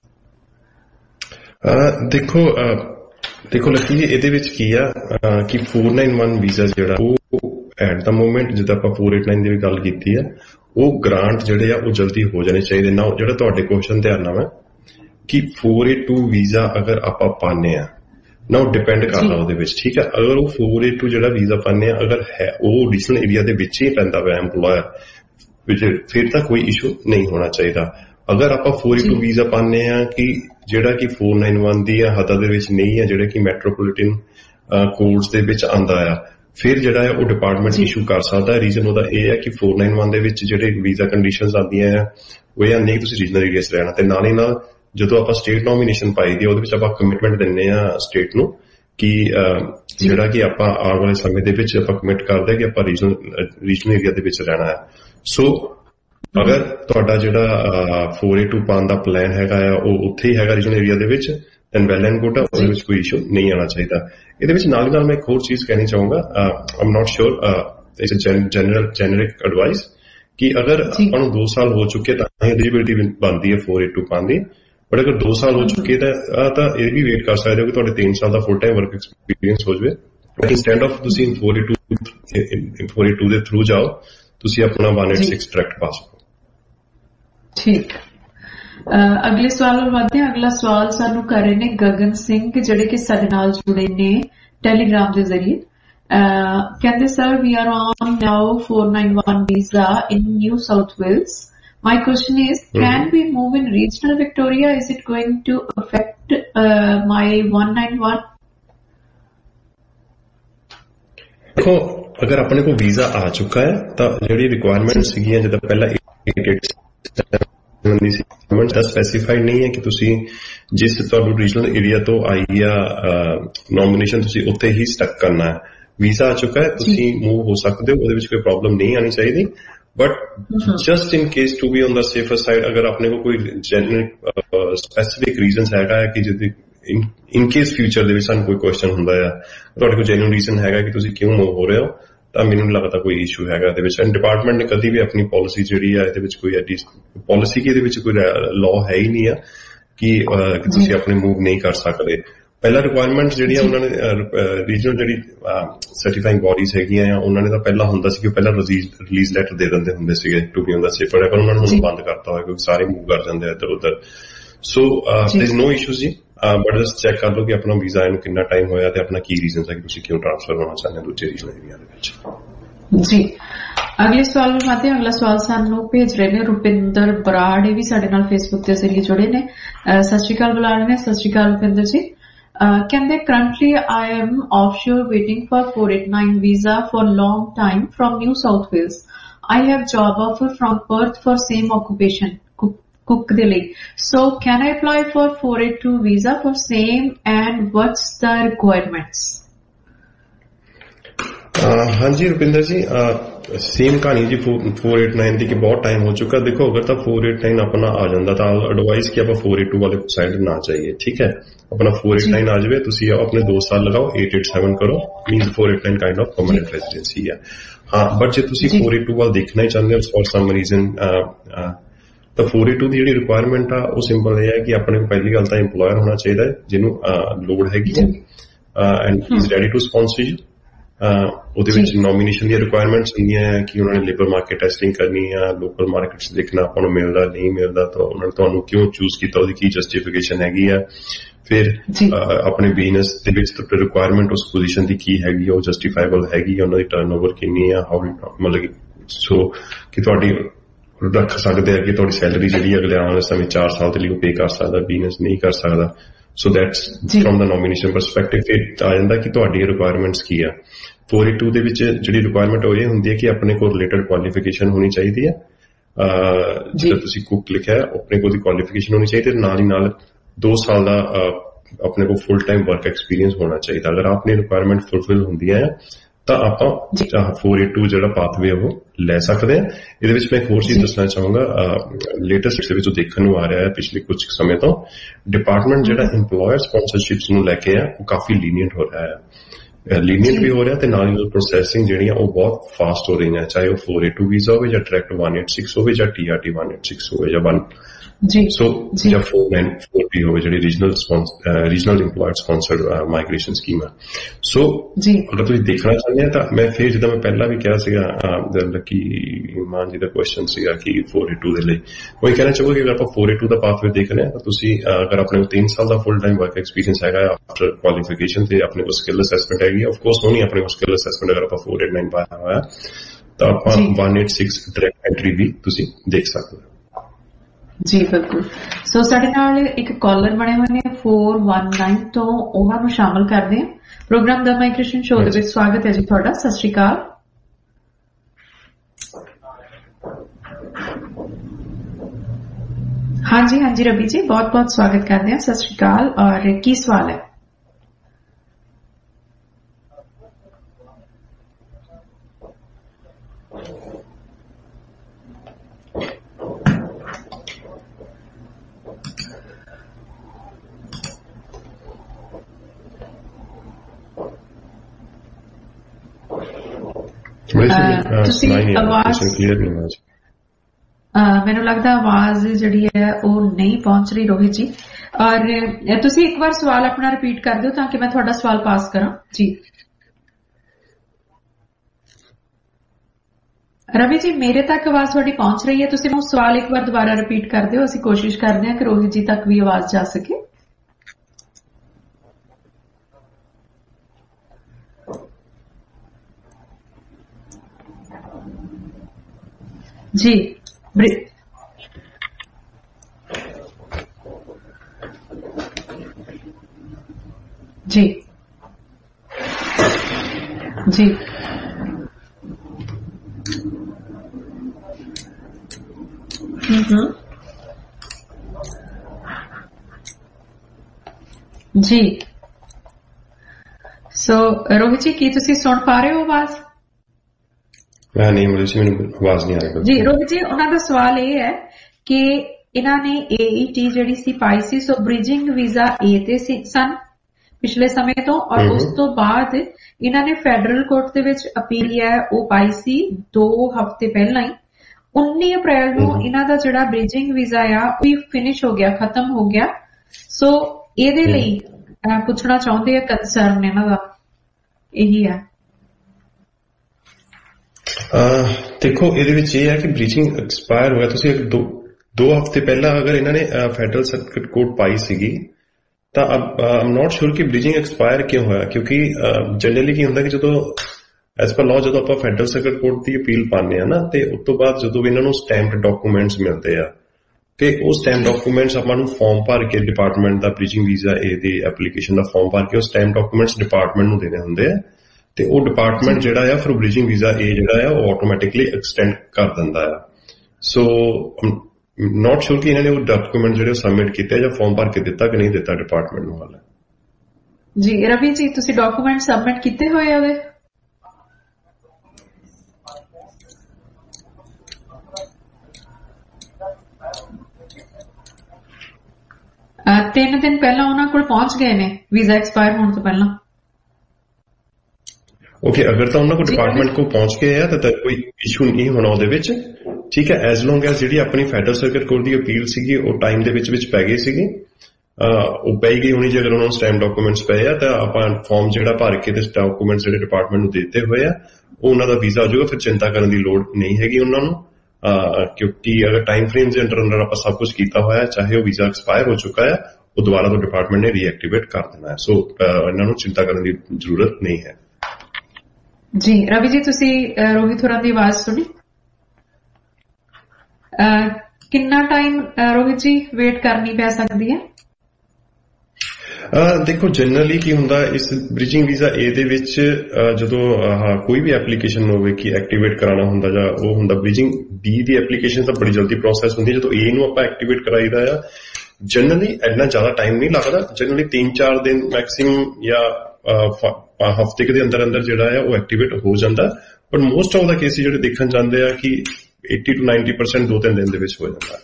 Uh, ਦੇਖੋ ਦੇਖੋ Lucky ਜੀ, ਇਹਦੇ ਵਿੱਚ ਕੀ ਆ ਕਿ four ninety-one visa ਜਿਹੜਾ ਉਹ at the moment, ਜਿੱਦਾਂ ਆਪਾਂ four eighty-nine ਦੀ ਵੀ ਗੱਲ ਕੀਤੀ ਆ, ਉਹ ਗ੍ਰਾਂਟ ਜਿਹੜੇ ਆ ਉਹ ਜਲਦੀ ਹੋ ਜਾਣੇ ਚਾਹੀਦੇ ਨਾ। ਜਿਹੜਾ ਤੁਹਾਡੇ ਕੁਐਸਚਨ ਤੇ ਆਉਣਾ ਵਾ ਕਿ four eighty-two ਵੀਜ਼ਾ ਅਗਰ ਆਪਾਂ ਪਾਉਂਦੇ ਆ ਨਾ, ਉਹ ਡਿਪੈਂਡ ਕਰਦਾ ਉਹਦੇ ਵਿੱਚ, ਠੀਕ ਹੈ। ਅਗਰ ਉਹ four eighty-two ਜਿਹੜਾ ਵੀਜ਼ਾ ਪਾਉਂਦੇ ਆ ਅਗਰ ਹੈ ਉਹ ਐਡੀਸ਼ਨਲ ਏਰੀਆ ਦੇ ਵਿੱਚ ਹੀ ਪੈਂਦਾ ਵਾ ਐਮਪਲੋਇਰ ਵਿੱਚ, ਫਿਰ ਤਾਂ ਕੋਈ ਇਸ਼ੂ ਨਹੀਂ ਹੋਣਾ ਚਾਹੀਦਾ। ਅਗਰ ਆਪਾਂ four eighty-two ਵੀਜ਼ਾ ਪਾਉਂਦੇ ਆ ਕਿ ਜਿਹੜਾ ਕਿ four ninety-one ਦੀ ਆ ਹੱਦਾਂ ਦੇ ਵਿੱਚ ਨਹੀਂ ਹੈ, ਜਿਹੜੇ ਕਿ ਮੈਟਰੋਪੋਲੀਟਨ ਕੋਡਸ ਦੇ ਵਿੱਚ ਆਉਂਦਾ ਆ, ਫਿਰ ਜਿਹੜਾ ਹੈ ਉਹ ਡਿਪਾਰਟਮੈਂਟ ਇਸ਼ੂ ਕਰ ਸਕਦਾ। ਰੀਜ਼ਨ ਉਹਦਾ ਇਹ ਹੈ ਕਿ four ninety-one ਦੇ ਵਿੱਚ ਜਿਹੜੇ ਵੀਜ਼ਾ ਕੰਡੀਸ਼ਨਸ ਆਉਂਦੀਆਂ ਆ ਉਹ ਇਹ ਨਹੀਂ ਤੁਸੀਂ ਰੀਜਨਲ ਏਰੀਆ 'ਚ ਰਹਿਣਾ, ਤੇ ਨਾਲ ਹੀ ਨਾਲ ਜਦੋਂ ਆਪਾਂ ਸਟੇਟ ਨੋਮੀਨੇਸ਼ਨ ਪਾਈ ਦੀ ਉਹਦੇ ਵਿੱਚ ਆਪਾਂ ਕਮਿਟਮੈਂਟ ਦਿੰਦੇ ਆ ਸਟੇਟ ਨੂੰ ਕਿ ਜਿਹੜਾ ਕਿ ਆਪਾਂ ਆਉਣ ਵਾਲੇ ਸਮੇਂ ਦੇ ਵਿੱਚ ਆਪਾਂ ਕਮਿਟ ਕਰਦੇ ਕਿ ਆਪਾਂ ਰੀਜਨਲ ਰੀਜਨਲ ਏਰੀਆ ਦੇ ਵਿੱਚ ਰਹਿਣਾ ਹੈ। ਸੋ ਅਗਰ ਤੁਹਾਡਾ ਜਿਹੜਾ four eighty-two ਪਾਉਣ ਦਾ ਪਲਾਨ ਹੈਗਾ ਆ ਉਹ ਉੱਥੇ ਹੀ ਹੈਗਾ ਰੀਜਨਲ ਏਰੀਆ ਦੇ ਵਿੱਚ, ਦੈਨ ਵੈਲ ਐਂਡ ਗੁੱਡ ਆ, ਉਹਦੇ ਵਿੱਚ ਕੋਈ ਇਸ਼ੂ ਨਹੀਂ ਆਉਣਾ ਚਾਹੀਦਾ। ਇਹਦੇ ਵਿੱਚ ਨਾਲ ਹੀ ਨਾਲ ਮੈਂ ਇੱਕ ਹੋਰ ਚੀਜ਼ ਕਹਿਣੀ ਚਾਹੂੰਗਾ, I am not sure, it's general generic advice ਕਿ ਅਗਰ ਆਪਾਂ ਨੂੰ ਦੋ ਸਾਲ ਹੋ ਚੁੱਕੇ ਤਾਂ ਐਲੀਜੀਬਿਲਿਟੀ ਬਣਦੀ ਹੈ four eighty-two ਪਾਉਣ ਦੀ, ਬਟ ਅਗਰ ਦੋ ਸਾਲ ਹੋ ਚੁੱਕੇ ਤਾਂ ਤਾਂ ਇਹ ਵੀ ਵੇਟ ਕਰ ਸਕਦੇ ਹੋ ਕਿ ਤੁਹਾਡੇ ਤਿੰਨ ਸਾਲ ਦਾ ਫੁੱਲ ਟਾਈਮ ਵਰਕ ਐਕਸਪੀਰੀਅੰਸ ਹੋ ਜਾਵੇ। ਇੰਸਟੈਂਡ ਆਫ ਤੁਸੀਂ four eighty-two ਦੇ ਥਰੂ ਜਾਓ, ਤੁਸੀਂ ਆਪਣਾ one eighty-six ਡਾਇਰੈਕਟ ਪਾ ਸਕੋ। ਠੀਕ। ਅਗਲੇ ਸਵਾਲ ਵੱਲ ਵਧਦੇ ਹਾਂ। ਅਗਲਾ ਸਵਾਲ ਸਾਨੂੰ ਕਰ ਰਹੇ ਨੇ ਗਗਨ ਸਿੰਘ, ਜਿਹੜੇ ਕਿ ਸਾਡੇ ਨਾਲ ਜੁੜੇ ਨੇ ਟੈਲੀਗ੍ਰਾਮ ਦੇ ਜ਼ਰੀਏ। ਕਹਿੰਦੇ sir, we are on now four ninety-one visa in New South Wales. My question is, can we move in regional Victoria? Is it going to affect uh, my one ninety-one? ਦੇਖੋ, ਅਗਰ ਆਪਣੇ ਕੋਲ visa ਆ ਚੁੱਕਾ ਹੈ ਤਾਂ ਜਿਹੜੀ requirement ਸੀਗੀਆਂ ਜਿੱਦਾਂ ਪਹਿਲਾਂ ਸਪੈਸੀਫਾਈਡ ਨਹੀਂ ਹੈ ਕਿ ਤੁਸੀਂ ਜਿਸ ਤੁਹਾਨੂੰ ਰੀਜਨਲ ਏਰੀਆ ਤੋਂ ਆਈ ਆ ਨੋਮੀਨੇਸ਼ਨ ਤੁਸੀਂ ਉੱਥੇ ਹੀ ਸਟਕ ਕਰਨਾ ਹੈ। ਵੀਜ਼ਾ ਆ ਚੁੱਕਾ ਹੈ, ਤੁਸੀਂ ਮੂਵ ਹੋ ਸਕਦੇ ਹੋ, ਉਹਦੇ ਵਿੱਚ ਕੋਈ ਪ੍ਰੋਬਲਮ ਨਹੀਂ ਆਉਣੀ ਚਾਹੀਦੀ। But just in case to be on the safer side, ਅਗਰ ਆਪਣੇ ਕੋਲ ਕੋਈ ਜੈਨੂਇਨ ਸਪੈਸੀਫਿਕ ਰੀਜ਼ਨਸ ਹੈਗਾ ਹੈ ਕਿ ਜਿਹਦੀ ਇਨ ਕੇਸ ਫਿਊਚਰ ਦੇ ਵਿੱਚ ਸਾਨੂੰ ਕੋਈ ਕੁਐਸਚਨ ਹੁੰਦਾ ਆ, ਤੁਹਾਡੇ ਕੋਲ ਜੈਨੂਇਨ ਰੀਜ਼ਨ ਹੈਗਾ ਕਿ ਤੁਸੀਂ ਕਿਉਂ ਮੂਵ ਹੋ ਰਹੇ ਹੋ, ਤਾਂ ਮੈਨੂੰ ਨਹੀਂ ਲੱਗਦਾ ਕੋਈ ਇਸ਼ੂ ਹੈਗਾ ਇਹਦੇ ਵਿੱਚ। ਐਂਡ ਡਿਪਾਰਟਮੈਂਟ ਨੇ ਕਦੀ ਵੀ ਆਪਣੀ ਪਾਲਿਸੀ ਜਿਹੜੀ ਆ ਇਹਦੇ ਵਿੱਚ ਕੋਈ ਐਡੀ ਪਾਲਿਸੀ ਕਿ ਇਹਦੇ ਵਿੱਚ ਕੋਈ ਲਾਅ ਹੈ ਹੀ ਨਹੀਂ ਆ ਕਿ ਤੁਸੀਂ ਆਪਣੇ ਮੂਵ ਨਹੀਂ ਕਰ ਸਕਦੇ। ਪਹਿਲਾਂ ਰਿਕੁਆਇਰਮੈਂਟ ਜਿਹੜੀਆਂ ਉਹਨਾਂ ਨੇ ਰੀਜਨਲ ਜਿਹੜੀ ਸਰਟੀਫਾਈਂਗ ਬੋਡੀਜ਼ ਹੈਗੀਆਂ ਆ ਉਹਨਾਂ ਨੇ ਤਾਂ ਪਹਿਲਾਂ ਹੁੰਦਾ ਸੀ ਕਿ ਪਹਿਲਾਂ ਰਿਲੀਜ਼ ਲੈਟਰ ਦੇ ਦਿੰਦੇ ਹੁੰਦੇ ਸੀਗੇ to be on the safer, ਪਰ ਉਹਨਾਂ ਨੇ ਹੁਣ ਬੰਦ ਕਰਤਾ ਹੋਇਆ ਕਿਉਂਕਿ ਸਾਰੇ ਮੂਵ ਕਰ ਜਾਂਦੇ ਆ ਇੱਧਰ ਉੱਧਰ। So there is no issues ਜੀ, ਬਟ ਜਸਟ ਚੈੱਕ ਕਰ ਲਓ ਕਿ ਆਪਣਾ ਵੀਜ਼ਾ ਇਹਨੂੰ ਕਿੰਨਾ ਟਾਈਮ ਹੋਇਆ ਤੇ ਆਪਣਾ ਕੀ ਰੀਜ਼ਨ ਹੈ ਕਿ ਤੁਸੀਂ ਕਿਉਂ ਟ੍ਰਾਂਸਫਰ ਹੋਣਾ ਚਾਹੁੰਦੇ ਹੋ ਦੂਜੇ ਰੀਜਨਲ ਏਰੀਆ ਦੇ ਵਿੱਚ। ਜੀ ਅਗਲੇ ਸਵਾਲ ਨੂੰ ਮਾਤੇ ਅਗਲਾ ਸਵਾਲ ਸਾਨੂੰ ਭੇਜ ਰਹੇ ਨੇ ਰੁਪਿੰਦਰ ਬਰਾੜ, ਇਹ ਵੀ ਸਾਡੇ ਨਾਲ ਫੇਸਬੁੱਕ ਦੇ ਜ਼ਰੀਏ ਜੁੜੇ ਨੇ। ਸਤਿ ਸ਼੍ਰੀ ਅਕਾਲ ਬੁਲਾ ਰਹੇ ਨੇ। ਸਤਿ ਸ਼੍ਰੀ ਅਕਾਲ ਰੁਪਿੰਦਰ ਜੀ। ਕਹਿੰਦੇ currently I am offshore waiting for four eighty-nine visa for long time from New South Wales. I have job offer from Perth for same occupation, cook, cook ਦੇ ਲਈ। So can I apply for four eighty-two visa for same and what's the requirements? ਹਾਂਜੀ ਰੁਪਿੰਦਰ ਜੀ, same ਕਹਾਣੀ ਜੀ four eighty-nine ਦੀ ਕਿ ਬਹੁਤ time ਹੋ ਚੁੱਕਾ। ਦੇਖੋ ਅਗਰ ਤਾਂ four eighty-nine ਆਪਣਾ ਆ ਜਾਂਦਾ ਤਾਂ ਐਡਵਾਈਸ ਕਿ ਆਪਾਂ four eighty-two ਵਾਲੇ ਸਾਈਡ ਨਾ ਜਾਈਏ, ਠੀਕ ਹੈ। ਆਪਣਾ four eighty-nine ਆ ਜਾਵੇ, ਤੁਸੀਂ ਆਪਣੇ ਦੋ ਸਾਲ ਲਗਾਓ, eight eighty-seven ਕਰੋ, means four eighty-nine kind of permanent residency ਹੈ। ਹਾਂ, ਬਟ ਜੇ ਤੁਸੀਂ four eighty-two ਵੱਲ ਦੇਖਣਾ ਹੀ ਚਾਹੁੰਦੇ ਹੋ ਫॉर ਸਮ ਰੀਜ਼ਨ ਤਾਂ four eighty-two ਦੀ ਜਿਹੜੀ ਰਿਕੁਆਇਰਮੈਂਟ ਆ ਉਹ ਸਿੰਪਲ ਇਹ ਹੈ ਕਿ ਆਪਣੇ ਕੋਲ ਪਹਿਲੀ ਗੱਲ ਤਾਂ ਇੰਪਲੋਇਰ ਹੋਣਾ ਚਾਹੀਦਾ ਹੈ ਜਿਹਨੂੰ ਲੋੜ ਹੈਗੀ ਹੈ and he is ready to sponsor you. ਉਹਦੇ ਵਿੱਚ ਨੋਮੀਨੇਸ਼ਨ ਦੀਆਂ ਰਿਕੁਆਇਰਮੈਂਟਸ ਹੁੰਦੀਆਂ ਕਿ ਉਹਨਾਂ ਨੇ ਲੇਬਰ ਮਾਰਕੀਟ ਟੈਸਟਿੰਗ ਕਰਨੀ ਆ, ਲੋਕਲ ਮਾਰਕੀਟ 'ਚ ਦੇਖਣਾ ਆਪਾਂ ਨੂੰ ਮਿਲਦਾ ਨਹੀਂ ਮਿਲਦਾ, ਤਾਂ ਉਹਨਾਂ ਨੇ ਤੁਹਾਨੂੰ ਕਿਉਂ ਚੂਜ਼ ਕੀਤਾ, ਉਹਦੀ ਕੀ ਜਸਟੀਫਿਕੇਸ਼ਨ ਹੈਗੀ ਆ। ਫਿਰ ਆਪਣੇ ਬਿਜ਼ਨਸ ਦੇ ਵਿੱਚ ਰਿਕੁਆਇਰਮੈਂਟ ਉਸ ਪੋਜੀਸ਼ਨ ਦੀ ਕੀ ਹੈਗੀ ਆ, ਉਹ ਜਸਟੀਫਾਈਬਲ ਹੈਗੀ ਆ, ਉਹਨਾਂ ਦੀ ਟਰਨਓਵਰ ਕਿੰਨੀ ਆ, ਹਾਊ ਮਤਲਬ ਕਿ ਸੋ ਕਿ ਤੁਹਾਡੀ ਰੱਖ ਸਕਦੇ ਆ ਕਿ ਤੁਹਾਡੀ ਸੈਲਰੀ ਜਿਹੜੀ ਅਗਲੇ ਆਉਣ ਵਾਲੇ ਸਮੇਂ ਚਾਰ ਸਾਲ ਦੇ ਲਈ ਉਹ ਪੇ ਕਰ ਸਕਦਾ, ਬਿਜ਼ਨਸ ਨਹੀਂ ਕਰ ਸਕਦਾ। So that's from the nomination perspective. ਫਿਰ ਆ ਜਾਂਦਾ ਕਿ ਤੁਹਾਡੀ ਰਿਕੁਆਇਰਮੈਂਟਸ ਕੀ ਆ। four eighty-two ਦੇ ਵਿੱਚ ਜਿਹੜੀ ਰਿਕੁਆਇਰਮੈਂਟ ਉਹ ਇਹ ਹੁੰਦੀ ਹੈ ਕਿ ਆਪਣੇ ਕੋਲ ਰਿਲੇਟਡ ਕੁਆਲੀਫਿਕੇਸ਼ਨ ਹੋਣੀ ਚਾਹੀਦੀ ਹੈ। ਜਿਹੜਾ ਤੁਸੀਂ ਕੁੱਕ ਲਿਖਿਆ ਆਪਣੇ ਕੋਲ ਦੀ ਕੁਆਲੀਫਿਕੇਸ਼ਨ ਹੋਣੀ ਚਾਹੀਦੀ, ਨਾਲ ਹੀ ਨਾਲ ਦੋ ਸਾਲ ਦਾ ਆਪਣੇ ਕੋਲ ਫੁੱਲ ਟਾਈਮ ਵਰਕ ਐਕਸਪੀਰੀਅੰਸ ਹੋਣਾ ਚਾਹੀਦਾ। ਅਗਰ ਆਪਣੀ ਰਿਕੁਆਇਰਮੈਂਟ ਫੁਲਫਿਲ ਹੁੰਦੀ ਹੈ ਤਾਂ ਆਪਾਂ four eighty-two ਜਿਹੜਾ ਪਾਥਵੇ ਉਹ ਲੈ ਸਕਦੇ ਹਾਂ। ਇਹਦੇ ਵਿੱਚ ਮੈਂ ਇੱਕ ਹੋਰ ਚੀਜ਼ ਦੱਸਣਾ ਚਾਹੂੰਗਾ, ਲੇਟੈਸਟ ਦੇ ਵਿੱਚ ਦੇਖਣ ਨੂੰ ਆ ਰਿਹਾ ਹੈ ਪਿਛਲੇ ਕੁਝ ਸਮੇਂ ਤੋਂ ਡਿਪਾਰਟਮੈਂਟ ਜਿਹੜਾ ਇੰਪਲੋਇਰ ਸਪਾਂਸਰਸ਼ਿਪਸ ਨੂੰ ਲੈ ਕੇ ਆ ਉਹ ਕਾਫੀ ਲੀਨੀਅੰਟ ਹੋ ਰਿਹਾ ਹੈ। ਲੀਨੀਅੰਟ ਵੀ ਹੋ ਰਿਹਾ ਤੇ ਨਾਲ ਹੀ ਪ੍ਰੋਸੈਸਿੰਗ ਜਿਹੜੀਆਂ ਉਹ ਬਹੁਤ ਫਾਸਟ ਹੋ ਰਹੀਆਂ, ਚਾਹੇ ਉਹ four eighty-two ਵੀਜ਼ਾ ਹੋਵੇ ਜਾਂ ਡਾਇਰੈਕਟ one eighty-six ਹੋਵੇ ਜਾਂ T R T one eighty-six ਹੋਵੇ ਜਾਂ one ਸੋ ਜਾਂ four ninety-four ਵੀ ਹੋਵੇ ਜਿਹੜੀ regional regional employer sponsored migration scheme ਹੈ। ਸੋ ਅਗਰ ਤੁਸੀਂ ਦੇਖਣਾ ਚਾਹੁੰਦੇ ਆ ਤਾਂ ਮੈਂ ਫਿਰ ਜਿੱਦਾਂ ਮੈਂ ਪਹਿਲਾਂ ਵੀ ਕਿਹਾ ਸੀਗਾ ਲੱਕੀ ਮਾਨ ਜੀ ਦਾ ਕੁਐਸਚਨ ਸੀਗਾ ਕਿ four eighty-two ਦੇ ਲਈ ਉਹ ਕਹਿਣਾ ਚਾਹੂੰਗਾ ਕਿ ਅਗਰ ਆਪਾਂ four eighty-two ਦਾ ਪਾਥਵੇ ਦੇਖ ਰਹੇ ਹਾਂ ਤਾਂ ਤੁਸੀਂ ਅਗਰ ਆਪਣੇ ਕੋਲ ਤਿੰਨ ਸਾਲ ਦਾ ਫੁੱਲ ਟਾਈਮ ਵਰਕ ਐਕਸਪੀਰੀਅੰਸ ਹੈਗਾ ਆਫਟਰ ਕੁਆਲੀਫਿਕੇਸ਼ਨ ਤੇ ਆਪਣੇ ਕੋਲ ਸਕਿੱਲ ਅਸੈਸਮੈਂਟ ਹੈਗੀ, ਆਫ ਕੋਰਸ ਹੋਣੀ ਆਪਣੇ ਕੋਲ ਸਕਿੱਲ ਅਸੈਸਮੈਂਟ ਅਗਰ ਆਪਾਂ four eighty-nine ਪਾਇਆ ਹੋਇਆ ਤਾਂ ਆਪਾਂ one eighty-six ਡਾਇਰੈਕਟ ਐਂਟਰੀ ਵੀ ਤੁਸੀਂ ਦੇਖ ਸਕਦੇ ਹੋ। ਜੀ ਬਿਲਕੁਲ। ਸੋ ਸਾਡੇ ਨਾਲ ਇੱਕ ਕਾਲਰ ਬਣੇ ਹੋਏ ਨੇ four one nine ਤੋਂ, ਉਹਨਾਂ ਨੂੰ ਸ਼ਾਮਲ ਕਰਦੇ ਹਾਂ ਪ੍ਰੋਗਰਾਮ ਦਾ ਮਾਈਗ੍ਰੇਸ਼ਨ ਸ਼ੋਅ ਦੇ ਵਿੱਚ। ਸਵਾਗਤ ਹੈ ਜੀ ਤੁਹਾਡਾ। ਸਤਿ ਸ਼੍ਰੀ ਅਕਾਲ। ਹਾਂਜੀ ਹਾਂਜੀ ਰਵੀ ਜੀ, ਬਹੁਤ ਬਹੁਤ ਸਵਾਗਤ ਕਰਦੇ ਹਾਂ। ਸਤਿ ਸ਼੍ਰੀ ਅਕਾਲ। ਔਰ ਕੀ ਸਵਾਲ ਹੈ? ਤੁਸੀਂ ਆਵਾਜ਼ ਮੈਨੂੰ ਲੱਗਦਾ ਆਵਾਜ਼ ਜਿਹੜੀ ਹੈ ਉਹ ਨਹੀਂ ਪਹੁੰਚ ਰਹੀ ਰੋਹਿਤ ਜੀ। ਔਰ ਤੁਸੀਂ ਇੱਕ ਵਾਰ ਸਵਾਲ ਆਪਣਾ ਰਿਪੀਟ ਕਰ ਦਿਓ ਤਾਂ ਕਿ ਮੈਂ ਤੁਹਾਡਾ ਸਵਾਲ ਪਾਸ ਕਰਾਂ। ਜੀ ਰਵੀ ਜੀ, ਮੇਰੇ ਤੱਕ ਆਵਾਜ਼ ਤੁਹਾਡੀ ਪਹੁੰਚ ਰਹੀ ਹੈ, ਤੁਸੀਂ ਮੈਨੂੰ ਸਵਾਲ ਇੱਕ ਵਾਰ ਦੁਬਾਰਾ ਰਿਪੀਟ ਕਰ ਦਿਓ। ਅਸੀਂ ਕੋਸ਼ਿਸ਼ ਕਰਦੇ ਹਾਂ ਕਿ ਰੋਹਿਤ ਜੀ ਤੱਕ ਵੀ ਆਵਾਜ਼ ਜਾ ਸਕੇ। जी जी जी हम्म जी। सो रोहित जी की तुसी सुन पा रहे हो आवाज? ਮੈਂ ਨਹੀਂ ਮਿਲੀ ਸੀ, ਮੈਨੂੰ ਆਵਾਜ਼ ਨਹੀਂ ਆ ਰਹੀ ਜੀ। ਰੋਹਿਤ ਜੀ, ਉਹਨਾਂ ਦਾ ਸਵਾਲ ਇਹ ਹੈ ਕਿ ਇਹਨਾਂ ਨੇ A E T ਜਿਹੜੀ ਸੀ ਪਾਈ ਸੀ, ਸੋ ਬ੍ਰਿਜਿੰਗ ਵੀਜ਼ਾ A ਤੇ ਸਨ ਪਿਛਲੇ ਸਮੇਂ ਤੋਂ, ਔਰ ਉਸ ਤੋਂ ਬਾਅਦ ਇਹਨਾਂ ਨੇ ਫੈਡਰਲ ਕੋਰਟ ਦੇ ਵਿੱਚ ਅਪੀਲ ਹੈ ਉਹ ਪਾਈ ਸੀ ਦੋ ਹਫ਼ਤੇ ਪਹਿਲਾਂ ਹੀ। ਉੱਨੀ ਅਪ੍ਰੈਲ ਨੂੰ ਇਹਨਾਂ ਦਾ ਜਿਹੜਾ ਬ੍ਰਿਜਿੰਗ ਵੀਜ਼ਾ ਆ ਉਹ ਵੀ ਫਿਨਿਸ਼ ਹੋ ਗਿਆ, ਖਤਮ ਹੋ ਗਿਆ। ਸੋ ਇਹਦੇ ਲਈ ਪੁੱਛਣਾ ਚਾਹੁੰਦੇ ਆ, ਕੰਸਰਨ ਇਹਨਾਂ ਦਾ ਇਹੀ ਹੈ। ਦੇਖੋ ਇਹਦੇ ਵਿੱਚ ਇਹ ਹੈ ਕਿ ਬ੍ਰੀਚਿੰਗ ਐਕਸਪਾਇਰ ਹੋਇਆ, ਤੁਸੀਂ ਦੋ ਦੋ ਹਫ਼ਤੇ ਪਹਿਲਾਂ ਅਗਰ ਇਹਨਾਂ ਨੇ ਫੈਡਰਲ ਸਰਕਟ ਕੋਰਟ ਪਾਈ ਸੀਗੀ ਤਾਂ ਆਮ ਨੋਟ ਸ਼ੋਰ ਕਿ ਬ੍ਰਿਜਿੰਗ ਐਕਸਪਾਇਰ ਕਿਉਂ ਹੋਇਆ, ਕਿਉਂਕਿ ਜਨਰਲੀ ਕੀ ਹੁੰਦਾ ਕਿ ਜਦੋਂ ਐਸ ਪਰ ਲਾਅ ਜਦੋਂ ਆਪਾਂ ਫੈਡਰਲ ਸਰਕਟ ਕੋਰਟ ਦੀ ਅਪੀਲ ਪਾਉਂਦੇ ਆ ਨਾ, ਤੇ ਉਸ ਤੋਂ ਬਾਅਦ ਜਦੋਂ ਇਹਨਾਂ ਨੂੰ ਸਟੈਂਪਡ ਡਾਕੂਮੈਂਟਸ ਮਿਲਦੇ ਆ ਕਿ ਉਹ ਸਟੈਂਪ ਡਾਕੂਮੈਂਟਸ ਆਪਾਂ ਨੂੰ ਫਾਰਮ ਭਰ ਕੇ ਡਿਪਾਰਟਮੈਂਟ ਦਾ ਬ੍ਰਿਜਿੰਗ ਵੀਜ਼ਾ ਇਹ ਦੀ ਐਪਲੀਕੇਸ਼ਨ ਦਾ ਫਾਰਮ ਭਰ ਕੇ ਉਹ ਸਟੈਂਪ ਡਾਕੂਮੈਂਟਸ ਡਿਪਾਰਟਮੈਂਟ ਨੂੰ ਦੇਣੇ ਹੁੰਦੇ ਆ, ਤੇ ਉਹ ਡਿਪਾਰਟਮੈਂਟ ਜਿਹੜਾ ਆ ਫਿਰ ਬ੍ਰਿਜਿੰਗ ਵੀਜ਼ਾ ਇਹ ਜਿਹੜਾ ਆ ਉਹ ਆਟੋਮੈਟਿਕਲੀ ਐਕਸਟੈਂਡ ਕਰ ਦਿੰਦਾ ਆ। ਸੋ ਨੋਟ ਸ਼ੋਰ ਕਿ ਇਹਨਾਂ ਨੇ ਉਹ ਡਾਕੂਮੈਂਟ ਜਿਹੜੇ ਸਬਮਿਟ ਕੀਤੇ ਜਾਂ ਫਾਰਮ ਭਰ ਕੇ ਦਿੱਤਾ ਕਿ ਨਹੀਂ ਦਿੱਤਾ ਡਿਪਾਰਟਮੈਂਟ ਨੂੰ ਹਾਲੇ। ਜੀ ਰਵੀ ਜੀ, ਤੁਸੀਂ ਡਾਕੂਮੈਂਟ ਸਬਮਿਟ ਕੀਤੇ ਹੋਏ ਆ ਉਹਦੇ? ਤਿੰਨ ਦਿਨ ਪਹਿਲਾਂ ਉਹਨਾਂ ਕੋਲ ਪਹੁੰਚ ਗਏ ਨੇ ਵੀਜ਼ਾ ਐਕਸਪਾਇਰ ਹੋਣ ਤੋਂ ਪਹਿਲਾਂ। ਓਕੇ, ਅਗਰ ਤਾਂ ਉਹਨਾਂ ਕੋਲ ਡਿਪਾਰਟਮੈਂਟ ਕੋਲ ਪਹੁੰਚ ਗਏ ਆ ਤਾਂ ਕੋਈ ਇਸ਼ੂ ਨਹੀਂ ਹੋਣਾ ਉਹਦੇ ਵਿੱਚ, ਠੀਕ ਹੈ, ਐਜ਼ ਲੌਂਗ ਐਜ਼ ਜਿਹੜੀ ਆਪਣੀ ਫੈਡਰਲ ਸਰਕਟ ਕੋਰਟ ਦੀ ਅਪੀਲ ਸੀਗੀ ਉਹ ਟਾਈਮ ਦੇ ਵਿੱਚ ਵਿੱਚ ਪੈ ਗਈ ਸੀਗੀ, ਉਹ ਪੈ ਗਈ ਹੋਣੀ। ਜੇ ਅਗਰ ਉਹਨਾਂ ਨੂੰ ਸਟੈਂਪ ਡਾਕੂਮੈਂਟਸ ਪਏ ਆ ਤਾਂ ਆਪਾਂ ਫਾਰਮ ਜਿਹੜਾ ਭਰ ਕੇ ਤੇ ਡਾਕੂਮੈਂਟਸ ਜਿਹੜੇ ਡਿਪਾਰਟਮੈਂਟ ਨੂੰ ਦਿੱਤੇ ਹੋਏ ਆ ਉਹ ਉਹਨਾਂ ਦਾ ਵੀਜ਼ਾ ਹੋ ਜਾਊਗਾ, ਫਿਰ ਚਿੰਤਾ ਕਰਨ ਦੀ ਲੋੜ ਨਹੀਂ ਹੈਗੀ ਉਹਨਾਂ ਨੂੰ, ਕਿਉਂਕਿ ਅਗਰ ਟਾਈਮ ਫਰੇਮ ਦੇ ਅੰਡਰ ਅੰਡਰ ਆਪਾਂ ਸਭ ਕੁਝ ਕੀਤਾ ਹੋਇਆ, ਚਾਹੇ ਉਹ ਵੀਜ਼ਾ ਐਕਸਪਾਇਰ ਹੋ ਚੁੱਕਾ ਹੈ, ਉਹ ਦੁਬਾਰਾ ਤੋਂ ਡਿਪਾਰਟਮੈਂਟ ਨੇ ਰੀਐਕਟੀਵੇਟ ਕਰ ਦੇਣਾ ਹੈ। ਸੋ ਇਹਨਾਂ ਨੂੰ ਚਿੰਤਾ ਕਰਨ ਦੀ ਜ਼ਰੂਰਤ ਨਹੀਂ ਹੈ। ਜੀ ਰਵੀ ਜੀ, ਤੁਸੀਂ ਰੋਹਿਤ ਹੋਰਾਂ ਦੀ ਆਵਾਜ਼ ਸੁਣੀ? ਕਿੰਨਾ ਟਾਈਮ ਰੋਹਿਤ ਜੀ ਵੇਟ ਕਰਨੀ ਪੈ ਸਕਦੀ ਹੈ? ਦੇਖੋ, ਜਨਰਲੀ ਕੀ ਹੁੰਦਾ ਇਸ ਬ੍ਰਿਜਿੰਗ ਵੀਜ਼ਾ ਏ ਦੇ ਵਿੱਚ ਜਦੋਂ ਕੋਈ ਵੀ ਐਪਲੀਕੇਸ਼ਨ ਹੋਵੇ ਕਿ ਐਕਟੀਵੇਟ ਕਰਾਉਣਾ ਹੁੰਦਾ ਜਾਂ ਉਹ ਹੁੰਦਾ, ਬ੍ਰਿਜਿੰਗ ਬੀ ਦੀ ਐਪਲੀਕੇਸ਼ਨ ਤਾਂ ਬੜੀ ਜਲਦੀ ਪ੍ਰੋਸੈਸ ਹੁੰਦੀ ਹੈ। ਜਦੋਂ ਏ ਨੂੰ ਆਪਾਂ ਐਕਟੀਵੇਟ ਕਰਾਈਦਾ ਆ ਜਨਰਲੀ ਇੰਨਾ ਜ਼ਿਆਦਾ ਟਾਈਮ ਨਹੀਂ ਲੱਗਦਾ, ਜਨਰਲੀ ਤਿੰਨ ਚਾਰ ਦਿਨ ਮੈਕਸਿਮਮ ਜਾਂ ਹਫ਼ਤੇ ਦੇ ਅੰਦਰ ਅੰਦਰ ਜਿਹੜਾ ਆ ਉਹ ਐਕਟੀਵੇਟ ਹੋ ਜਾਂਦਾ, but most of the case ਜਿਹੜੇ ਦੇਖਣ ਜਾਂਦੇ ਆ ਕਿ eighty to ninety percent ਦੋ ਤਿੰਨ ਦਿਨ ਦੇ ਵਿੱਚ ਹੋ ਜਾਂਦਾ।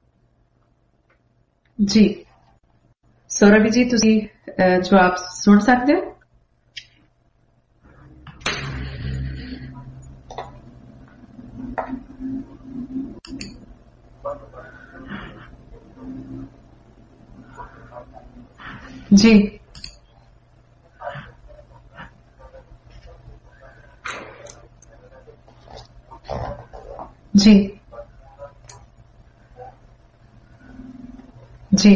ਜੀ ਸੋ ਰਵੀ ਜੀ, ਤੁਸੀਂ ਜਵਾਬ ਸੁਣ ਸਕਦੇ ਹੋ? ਜੀ जी जी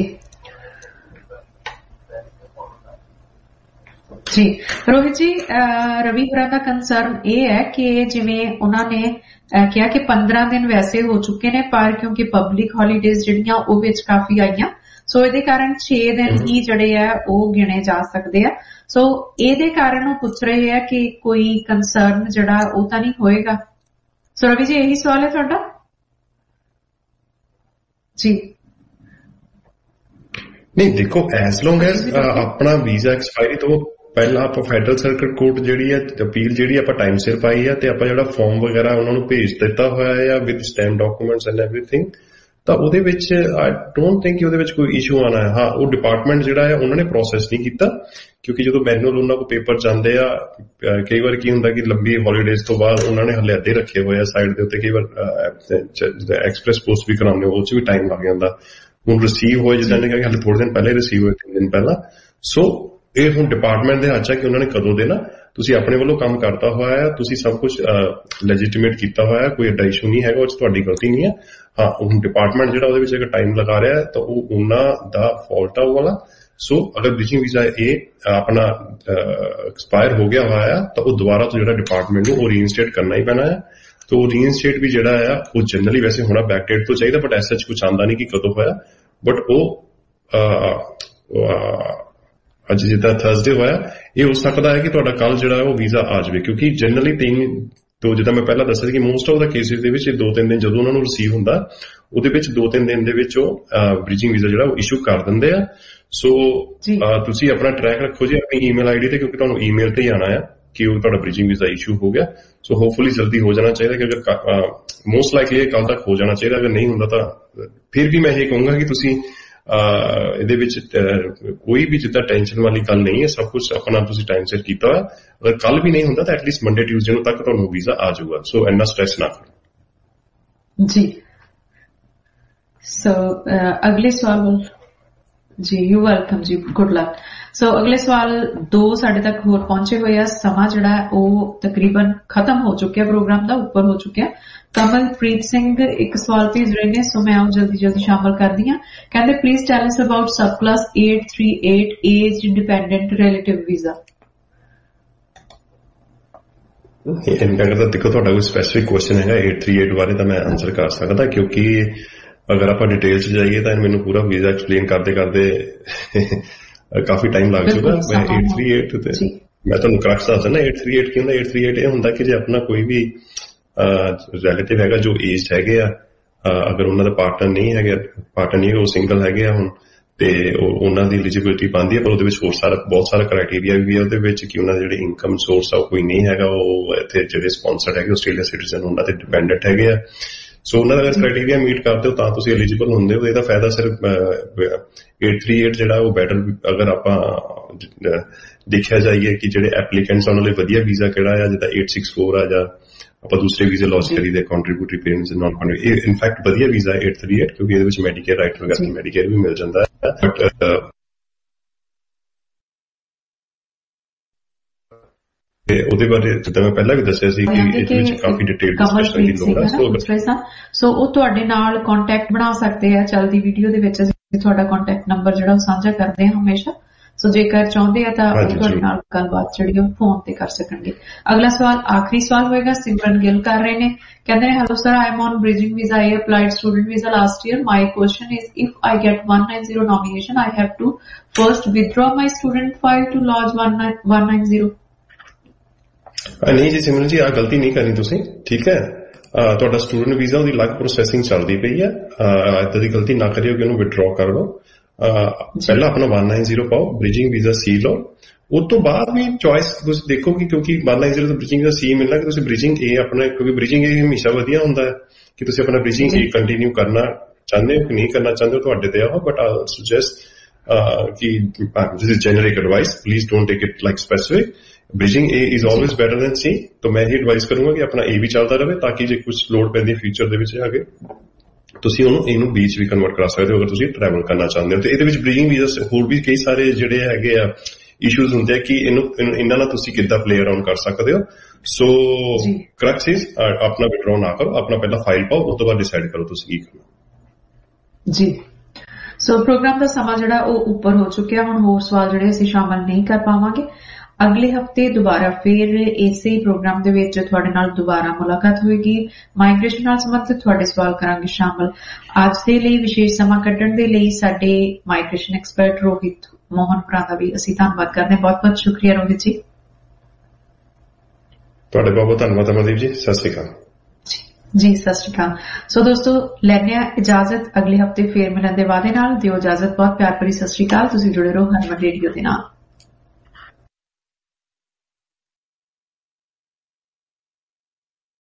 जी रोहित जी, रवि होਰਾਂ ਦਾ ਕੰਸਰਨ ਇਹ ਹੈ ਕਿ ਜਿਵੇਂ ਉਹਨਾਂ ਨੇ ਕਿਹਾ ਕਿ ਪੰਦਰਾਂ ਦਿਨ ਵੈਸੇ ਹੋ ਚੁੱਕੇ ਨੇ, ਪਰ ਕਿਉਂਕਿ ਪਬਲਿਕ ਹੌਲੀਡੇਜ਼ ਜਿਹੜੀਆਂ ਉਹ ਵਿੱਚ ਕਾਫੀ ਆਈਆਂ, ਸੋ ਇਹਦੇ ਕਾਰਨ ਛੇ ਦਿਨ ਹੀ ਜਿਹੜੇ ਆ ਉਹ ਗਿਣੇ ਜਾ ਸਕਦੇ ਆ। ਸੋ ਇਹਦੇ ਕਾਰਨ ਉਹ ਪੁੱਛ ਰਹੇ ਆ ਕਿ ਕੋਈ ਕੰਸਰਨ ਜਿਹੜਾ ਉਹ ਤਾਂ ਨਹੀਂ ਹੋਏਗਾ। ਸੋ ਰਵੀ ਜੀ, ਇਹੀ ਸਵਾਲ ਹੈ ਤੁਹਾਡਾ? ਜੀ ਨਹੀਂ, ਦੇਖੋ ਐਸ ਲੌਂਗ ਐਸ ਆਪਣਾ ਵੀਜ਼ਾ ਐਕਸਪਾਇਰੀ ਤੋਂ ਪਹਿਲਾਂ ਆਪਾਂ ਫੈਡਰਲ ਸਰਕਟ ਕੋਰਟ ਜਿਹੜੀ ਹੈ ਅਪੀਲ ਜਿਹੜੀ ਆਪਾਂ ਟਾਈਮ ਸਿਰ ਪਾਈ ਹੈ ਤੇ ਆਪਾਂ ਜਿਹੜਾ ਫਾਰਮ ਵਗੈਰਾ ਉਹਨਾਂ ਨੂੰ ਭੇਜ ਦਿੱਤਾ ਹੋਇਆ ਹੈ with stamp documents and everything, ਤਾਂ ਉਹਦੇ ਵਿੱਚ ਆਈ ਡੋਂਟ ਥਿੰਕ ਕਿ ਉਹਦੇ ਵਿੱਚ ਕੋਈ ਇਸ਼ੂ ਆਣਾ ਹੈ। ਹਾਂ, ਉਹ ਡਿਪਾਰਟਮੈਂਟ ਜਿਹੜਾ ਹੈ ਉਹਨਾਂ ਨੇ ਪ੍ਰੋਸੈਸ ਨਹੀਂ ਕੀਤਾ, ਕਿਉਂਕਿ ਜਦੋਂ ਮੈਨੂਅਲ ਉਹਨਾਂ ਕੋਲ ਪੇਪਰ ਜਾਂਦੇ ਆ ਕਈ ਵਾਰ ਕੀ ਹੁੰਦਾ ਕਿ ਲੰਬੀ ਹੌਲੀਡੇਜ਼ ਤੋਂ ਬਾਅਦ ਉਹਨਾਂ ਨੇ ਹਲੇ ਅੱਧੇ ਰੱਖੇ ਹੋਏ ਆ ਸਾਈਡ ਦੇ ਉੱਤੇ, ਕਈ ਵਾਰ ਐਕਸਪ੍ਰੈਸ ਪੋਸਟ ਵੀ ਕਰਾਉਂਦੇ ਉਹ 'ਚ ਵੀ ਟਾਈਮ ਲੱਗ ਜਾਂਦਾ। ਹੁਣ ਰਿਸੀਵ ਹੋਏ ਜਿੱਦਾਂ ਨੇ ਕਿਹਾ ਹਲੇ ਥੋੜੇ ਦਿਨ ਪਹਿਲੇ ਰਿਸੀਵ ਹੋਏ, ਤਿੰਨ ਦਿਨ ਪਹਿਲਾਂ। ਸੋ ਇਹ ਹੁਣ ਡਿਪਾਰਟਮੈਂਟ ਦੇ ਹੱਥ 'ਚ ਕਿ ਉਹਨਾਂ ਨੇ ਕਦੋਂ ਦੇਣਾ। ਤੁਸੀਂ ਆਪਣੇ ਵੱਲੋਂ ਕੰਮ ਕਰਤਾ ਹੋਇਆ ਹੈ, ਤੁਸੀਂ ਸਭ ਕੁਝ ਲੈਜੀਟੀਮੇਟ ਕੀਤਾ ਹੋਇਆ, ਕੋਈ ਐਡਾ ਇਸ਼ੂ ਨਹੀਂ ਹੈਗਾ, ਉਹ 'ਚ ਤੁਹਾਡੀ ਗਲਤੀ ਨਹੀਂ ਹੈ। ਹਾਂ, ਹੁਣ ਡਿਪਾਰਟਮੈਂਟ ਜਿਹੜਾ ਉਹਦੇ ਵਿੱਚ ਅਗਰ ਟਾਈਮ ਲਗਾ ਰਿਹਾ ਤਾਂ ਉਹ ਉਹਨਾਂ ਦਾ ਫਾਲਟ ਆ ਉਹ ਵਾਲਾ। ਸੋ ਅਗਰ ਬ੍ਰਿਜਿੰਗ ਵੀਜ਼ਾ ਇਹ ਆਪਣਾ ਐਕਸਪਾਇਰ ਹੋ ਗਿਆ ਹੋਇਆ ਤਾਂ ਉਹ ਦੁਬਾਰਾ ਤੋਂ ਜਿਹੜਾ ਡਿਪਾਰਟਮੈਂਟ ਨੂੰ ਉਹ ਰੀਇਨਸਟੇਟ ਕਰਨਾ ਹੀ ਪੈਣਾ ਹੈ। ਤਾਂ ਉਹ ਰੀਇਨਸਟੇਟ ਵੀ ਜਿਹੜਾ ਆ ਉਹ ਜਨਰਲੀ ਵੈਸੇ ਹੋਣਾ ਬੈਕ ਡੇਟ ਤੋਂ ਚਾਹੀਦਾ, ਬਟ ਐਸ ਸੱਚ ਕੁਛ ਆਉਂਦਾ ਨਹੀਂ ਕਿ ਕਦੋਂ ਹੋਇਆ, ਬਟ ਉਹ ਅੱਜ ਜਿੱਦਾਂ ਥਰਸਡੇ ਹੋਇਆ ਇਹ ਹੋ ਸਕਦਾ ਹੈ ਕਿ ਤੁਹਾਡਾ ਕੱਲ ਜਿਹੜਾ ਉਹ ਵੀਜ਼ਾ ਆ ਜਾਵੇ, ਕਿਉਂਕਿ ਜਨਰਲੀ ਤਿੰਨ ਤੋਂ ਜਿੱਦਾਂ ਮੈਂ ਪਹਿਲਾਂ ਦੱਸਿਆ ਕਿ ਮੋਸਟ ਆਫ ਦਾ ਕੇਸਿਸ ਦੇ ਵਿੱਚ ਇਹ ਦੋ ਤਿੰਨ ਦਿਨ ਜਦੋਂ ਉਹਨਾਂ ਨੂੰ ਰਿਸੀਵ ਹੁੰਦਾ ਉਹਦੇ ਵਿੱਚ ਦੋ ਤਿੰਨ ਦਿਨ ਦੇ ਵਿੱਚ ਉਹ ਬ੍ਰਿਜਿੰਗ ਵੀਜ਼ਾ ਜਿਹੜਾ ਉਹ ਇਸ਼ੂ ਕਰ ਦਿੰਦੇ ਆ। ਸੋ ਤੁਸੀਂ ਆਪਣਾ ਟਰੈਕ ਰੱਖੋ ਜੀ ਆਪਣੀ ਈਮੇਲ ਆਈਡੀ ਤੇ, ਕਿਉਂਕਿ ਤੁਹਾਨੂੰ ਈਮੇਲ ਤੇ ਹੀ ਆਉਣਾ ਆ ਕਿ ਉਹ ਤੁਹਾਡਾ ਬ੍ਰਿਜਿੰਗ ਵੀਜ਼ਾ ਇਸ਼ੂ ਹੋ ਗਿਆ। ਸੋ ਹੋਪਫੁਲੀ ਜਲਦੀ ਹੋ ਜਾਣਾ ਚਾਹੀਦਾ, ਕਿ ਅਗਰ ਮੋਸਟ ਲਾਈਕਲੀ ਇਹ ਕੱਲ ਤੱਕ ਹੋ ਜਾਣਾ ਚਾਹੀਦਾ, ਅਗਰ ਨਹੀਂ ਹੁੰਦਾ ਤਾਂ ਫਿਰ ਵੀ ਮੈਂ ਇਹ ਕਹੂੰਗਾ ਕਿ ਤੁਸੀਂ ਇਹਦੇ ਵਿੱਚ ਕੋਈ ਵੀ ਜਿੱਦਾਂ ਟੈਨਸ਼ਨ ਵਾਲੀ ਗੱਲ ਨਹੀਂ ਹੈ, ਸਭ ਕੁਝ ਆਪਣਾ ਤੁਸੀਂ ਟਾਈਮ ਸਿਰ ਕੀਤਾ ਹੋਇਆ। ਅਗਰ ਕੱਲ ਵੀ ਨਹੀਂ ਹੁੰਦਾ ਤਾਂ ਐਟਲੀਸਟ ਮੰਡੇ ਟਿਊਜ਼ਡੇ ਨੂੰ ਤੱਕ ਤੁਹਾਨੂੰ ਵੀਜ਼ਾ ਆ ਜਾਊਗਾ। ਸੋ ਇੰਨਾ ਸਟ੍ਰੈਸ ਨਾ ਕਰੋ ਜੀ। ਸੋ ਅਗਲੇ ਸਵਾਲ ਜੀ, ਯੂ ਵੈਲਕਮ ਜੀ, ਗੁੱਡ ਲੱਕ। ਸੋ ਅਗਲੇ ਸਵਾਲ ਦੋ ਸਾਡੇ ਤੱਕ ਹੋਰ ਪਹੁੰਚੇ ਹੋਏ ਆ। ਸਮਾਂ ਜਿਹੜਾ ਉਹ ਤਕਰੀਬਨ ਖਤਮ ਹੋ ਚੁੱਕਿਆ, ਪ੍ਰੋਗਰਾਮ ਦਾ ਉੱਪਰ ਹੋ ਚੁੱਕਿਆ। ਕਮਲਪ੍ਰੀਤ ਸਿੰਘ ਇੱਕ ਸਵਾਲ ਭੇਜ ਰਹੇ ਨੇ, ਸੋ ਮੈਂ ਉਹ ਜਲਦੀ ਜਲਦੀ ਸ਼ਾਮਲ ਕਰਦੀ ਹਾਂ। ਕਹਿੰਦੇ please tell us about subclass eight thirty-eight age independent relative visa. In fact ਤਾਂ ਦੇਖੋ ਤੁਹਾਡਾ ਕੋਈ ਸਪੈਸੀਫਿਕ ਕੁਐਸਚਨ ਹੈਗਾ eight thirty-eight ਬਾਰੇ ਤਾਂ ਮੈਂ ਆਨਸਰ ਕਰ ਸਕਦਾ, ਕਿਉਂਕਿ ਅਗਰ ਆਪਾਂ ਡਿਟੇਲ ਚ ਜਾਈਏ ਤਾਂ ਮੈਨੂੰ ਪੂਰਾ ਵੀਜ਼ਾ ਐਕਸਪਲੇਨ ਕਰਦੇ ਕਰਦੇ ਕਾਫੀ ਟਾਈਮ ਲੱਗ ਜਾਊਗਾ। ਮੈਂ eight thirty-eight ਤੇ ਮੈਂ ਤੁਹਾਨੂੰ ਕਰੈਕਟ ਦੱਸ ਦਿੰਦਾ eight thirty-eight ਕੀ ਹੁੰਦਾ। eight thirty-eight ਇਹ ਹੁੰਦਾ ਕਿ ਜੇ ਆਪਣਾ ਕੋਈ ਵੀ ਰਿਲੇਟਿਵ ਹੈਗਾ ਜੋ ਏਜਡ ਹੈਗੇ ਆ, ਅਗਰ ਉਹਨਾਂ ਦਾ ਪਾਰਟਨਰ ਨਹੀਂ ਹੈਗਾ, ਪਾਰਟਨਰ ਨਹੀਂ ਉਹ ਸਿੰਗਲ ਹੈਗੇ ਆ ਹੁਣ, ਤੇ ਉਹਨਾਂ ਦੀ ਐਲੀਜੀਬਿਲਿਟੀ ਬਣਦੀ ਹੈ, ਪਰ ਉਹਦੇ ਵਿੱਚ ਹੋਰ ਸਾਰਾ ਬਹੁਤ ਸਾਰਾ ਕ੍ਰਾਈਟੇਰੀਆ ਵੀ ਹੈ ਉਹਦੇ ਵਿੱਚ ਕਿ ਉਹਨਾਂ ਦਾ ਜਿਹੜੇ ਇਨਕਮ ਸੋਰਸ ਆ ਉਹ ਕੋਈ ਨਹੀਂ ਹੈਗਾ, ਉਹ ਇੱਥੇ ਜਿਹੜੇ ਸਪਾਂਸਰਡ ਹੈਗੇ ਆਸਟ੍ਰੇਲੀਆ ਸਿਟੀਜ਼ਨ ਉਹਨਾਂ ਤੇ ਡਿਪੈਂਡੈਂਟ ਹੈਗੇ ਆ। ਸੋ ਉਹਨਾਂ ਦਾ ਅਗਰ ਕ੍ਰਾਈਟੇਰੀਆ ਮੀਟ ਕਰਦੇ ਹੋ ਤਾਂ ਤੁਸੀਂ ਐਲੀਜੀਬਲ ਹੁੰਦੇ ਹੋ। ਇਹਦਾ ਫਾਇਦਾ ਸਿਰਫ eight thirty-eight ਜਿਹੜਾ ਉਹ ਬੈਟਰ, ਅਗਰ ਆਪਾਂ ਦੇਖਿਆ ਜਾਈਏ ਕਿ ਜਿਹੜੇ ਐਪਲੀਕੈਂਟਸ ਉਹਨਾਂ ਲਈ ਵਧੀਆ ਵੀਜ਼ਾ ਕਿਹੜਾ ਆ, ਜਿੱਦਾਂ eight sixty-four ਆ ਜਾਂ ਆਪਾਂ ਦੂਸਰੇ ਵੀਜ਼ੇ ਲੌਂਚ ਕਰੀਦੇ contributory payments non contributory, in fact ਵਧੀਆ ਵੀਜ਼ਾ ਹੈ eight thirty-eight ਕਿਉਂਕਿ ਇਹਦੇ ਵਿੱਚ ਮੈਡੀਕੇਅਰ ਰਾਈਟ ਵਗੈਰਾ ਮੈਡੀਕੇਅਰ ਵੀ ਮਿਲ ਜਾਂਦਾ ਹੈ। ਬਟ ਤੇ ਉਹਦੇ ਬਾਰੇ ਜਿੱਦਾਂ ਮੈਂ ਪਹਿਲਾਂ ਵੀ ਦੱਸਿਆ ਸੀ ਕਿ ਇਹਦੇ ਵਿੱਚ ਕਾਫੀ ਡਿਟੇਲ ਡਿਸਕਸ਼ਨ ਦੀ ਲੋੜ ਹੈ। ਸੋ ਉਹ ਤੁਹਾਡੇ ਨਾਲ ਕੰਟੈਕਟ ਬਣਾ ਸਕਦੇ ਆ। ਚੱਲਦੀ ਵੀਡੀਓ ਦੇ ਵਿੱਚ ਅਸੀਂ ਤੁਹਾਡਾ ਕੰਟੈਕਟ ਨੰਬਰ ਜਿਹੜਾ ਉਹ ਸਾਂਝਾ ਕਰਦੇ ਹਾਂ ਹਮੇਸ਼ਾ। ਸੋ ਜੇਕਰ ਚਾਹੁੰਦੇ ਆ ਤਾਂ ਉਹ ਤੁਹਾਡੇ ਨਾਲ ਗੱਲਬਾਤ ਜਿਹੜੀ ਉਹ ਫੋਨ ਤੇ ਕਰ ਸਕਣਗੇ। ਅਗਲਾ ਸਵਾਲ ਆਖਰੀ ਸਵਾਲ ਹੋਏਗਾ, ਸਿਮਰਨ ਗਿੱਲ ਕਰ ਰਹੇ ਨੇ। ਕਹਿੰਦੇ ਨੇ hello sir, I am on bridging visa, I applied student visa last year. My question is if I get one ninety nomination I have to first withdraw my student file to lodge one ninety। ਨਹੀਂ ਜੀ ਸਿਮਰਨ ਜੀ, ਆਹ ਗਲਤੀ ਨਹੀਂ ਕਰਨੀ ਤੁਸੀਂ, ਠੀਕ ਹੈ। ਤੁਹਾਡਾ ਸਟੂਡੈਂਟ ਵੀਜ਼ਾ ਉਹਦੀ ਅਲੱਗ ਪ੍ਰੋਸੈਸਿੰਗ ਚੱਲਦੀ ਪਈ ਹੈ, ਏਦਾਂ ਦੀ ਗਲਤੀ ਨਾ ਕਰਿਓ ਕਿ ਉਹਨੂੰ ਵਿਡਰੋ ਕਰ ਲਓ। ਪਹਿਲਾਂ ਆਪਣਾ one ninety ਪਾਓ, ਬ੍ਰਿਜਿੰਗ ਵੀਜ਼ਾ ਸੀ ਲਓ, ਉਸ ਤੋਂ ਬਾਅਦ ਵੀ ਚੋਇਸ ਤੁਸੀਂ ਦੇਖੋ ਕਿ ਕਿਉਂਕਿ one ninety ਤੋਂ ਬ੍ਰਿਜਿੰਗ ਵੀਜ਼ਾ ਸੀ ਮਿਲਣਾ ਕਿ ਤੁਸੀਂ ਬ੍ਰਿਜਿੰਗ ਏ ਆਪਣਾ, ਕਿਉਂਕਿ ਬ੍ਰਿਜਿੰਗ ਏ ਹਮੇਸ਼ਾ ਵਧੀਆ ਹੁੰਦਾ ਹੈ ਕਿ ਤੁਸੀਂ ਆਪਣਾ ਬ੍ਰਿਜਿੰਗ ਏ ਕੰਟੀਨਿਊ ਕਰਨਾ ਚਾਹੁੰਦੇ ਹੋ ਕਿ ਨਹੀਂ ਕਰਨਾ ਚਾਹੁੰਦੇ ਹੋ ਤੁਹਾਡੇ ਤੇ ਆਓ। ਬਟ ਆਈ ਸੁਜੈਸਟ ਕਿ this is generic advice, please don't take it like specific. Bridging A is always better than C, ਤਾਂ ਮੈਂ ਇਹ ਐਡਵਾਈਸ ਕਰੂੰਗਾ ਕਿ ਆਪਣਾ ਏ ਵੀ ਚੱਲਦਾ ਰਹੇ ਤਾਂ ਕਿ ਜੇ ਕੁਝ ਲੋੜ ਪੈਂਦੀ ਫਿਊਚਰ ਦੇ ਵਿੱਚ ਆ ਕੇ ਤੁਸੀਂ ਉਹਨੂੰ ਇਹਨੂੰ ਬੀ ਚ ਵੀ ਕਨਵਰਟ ਕਰਾ ਸਕਦੇ ਹੋ ਅਗਰ ਤੁਸੀਂ ਟਰੈਵਲ ਕਰਨਾ ਚਾਹੁੰਦੇ ਹੋ। ਤੇ ਇਹਦੇ ਵਿੱਚ ਬ੍ਰਿਜਿੰਗ ਵੀਜ਼ਾ ਹੋਰ ਵੀ ਕਈ ਸਾਰੇ ਜਿਹੜੇ ਹੈਗੇ ਆ ਇਸ਼ੂਜ਼ ਹੁੰਦੇ ਆ ਕਿ ਇਹਨੂੰ ਇਹਨਾਂ ਨਾਲ ਤੁਸੀਂ ਕਿੱਦਾਂ ਪਲੇ ਅਰਾਊਂਡ ਕਰ ਸਕਦੇ ਹੋ। ਸੋ ਕਰੈਕਟ ਇਜ਼ ਆਪਣਾ ਵਿਡਰੋ ਨਾ ਕਰੋ, ਆਪਣਾ ਪਹਿਲਾਂ ਫਾਈਲ ਪਾਓ, ਉਸ ਤੋਂ ਬਾਅਦ ਡਿਸਾਈਡ ਕਰੋ ਤੁਸੀਂ ਕੀ ਕਰਨਾ ਜੀ। ਸੋ ਪ੍ਰੋਗਰਾਮ ਦਾ ਸਮਾਂ ਜਿਹੜਾ ਉਹ ਉੱਪਰ ਹੋ ਚੁੱਕਿਆ। ਹੁਣ ਹੋਰ ਸਵਾਲ ਜਿਹੜੇ ਅਸੀਂ ਸ਼ਾਮਲ ਨਹੀਂ ਕਰ ਪਾਵਾਂਗੇ। ਅਗਲੇ ਹਫਤੇ ਦੁਬਾਰਾ ਫਿਰ ਇਸੇ ਪ੍ਰੋਗਰਾਮ ਦੇ ਵਿੱਚ ਤੁਹਾਡੇ ਨਾਲ ਦੁਬਾਰਾ ਮੁਲਾਕਾਤ ਹੋਏਗੀ। ਮਾਈਗ੍ਰੇਸ਼ਨ ਨਾਲ ਸੰਬੰਧਿਤ ਤੁਹਾਡੇ ਸਵਾਲ ਕਰਾਂਗੇ ਸ਼ਾਮਲ। ਅੱਜ ਦੇ ਲਈ ਵਿਸ਼ੇਸ਼ ਸਮਾਂ ਕੱਢਣ ਦੇ ਲਈ ਸਾਡੇ ਮਾਈਗ੍ਰੇਸ਼ਨ ਐਕਸਪਰਟ ਰੋਹਿਤ ਮੋਹਨ ਭਰਾ ਦਾ ਵੀ ਅਸੀਂ ਧੰਨਵਾਦ ਕਰਦੇ ਹਾਂ। ਬਹੁਤ ਬਹੁਤ ਸ਼ੁਕਰੀਆ ਰੋਹਿਤ ਜੀ। ਤੁਹਾਡੇ ਬਹੁਤ ਬਹੁਤ ਧੰਨਵਾਦ ਅਮਰਦੀਪ ਜੀ। ਸਤਿ ਸ਼੍ਰੀ ਅਕਾਲ ਜੀ। ਸਤਿ ਸ਼੍ਰੀ ਅਕਾਲ। ਸੋ ਦੋਸਤੋ ਲੈਣੇ ਆ ਇਜਾਜ਼ਤ, ਅਗਲੇ ਹਫਤੇ ਫੇਰ ਮਿਲਣ ਦੇ ਵਾਅਦੇ ਨਾਲ। ਦਿਓ ਇਜਾਜ਼ਤ। ਬਹੁਤ ਪਿਆਰ ਭਰੀ ਸਤਿ ਸ਼੍ਰੀ ਅਕਾਲ। ਤੁਸੀਂ ਜੁੜੇ ਰਹੋ ਹਰਮਨ ਰੇਡੀਓ ਦੇ ਨਾਲ।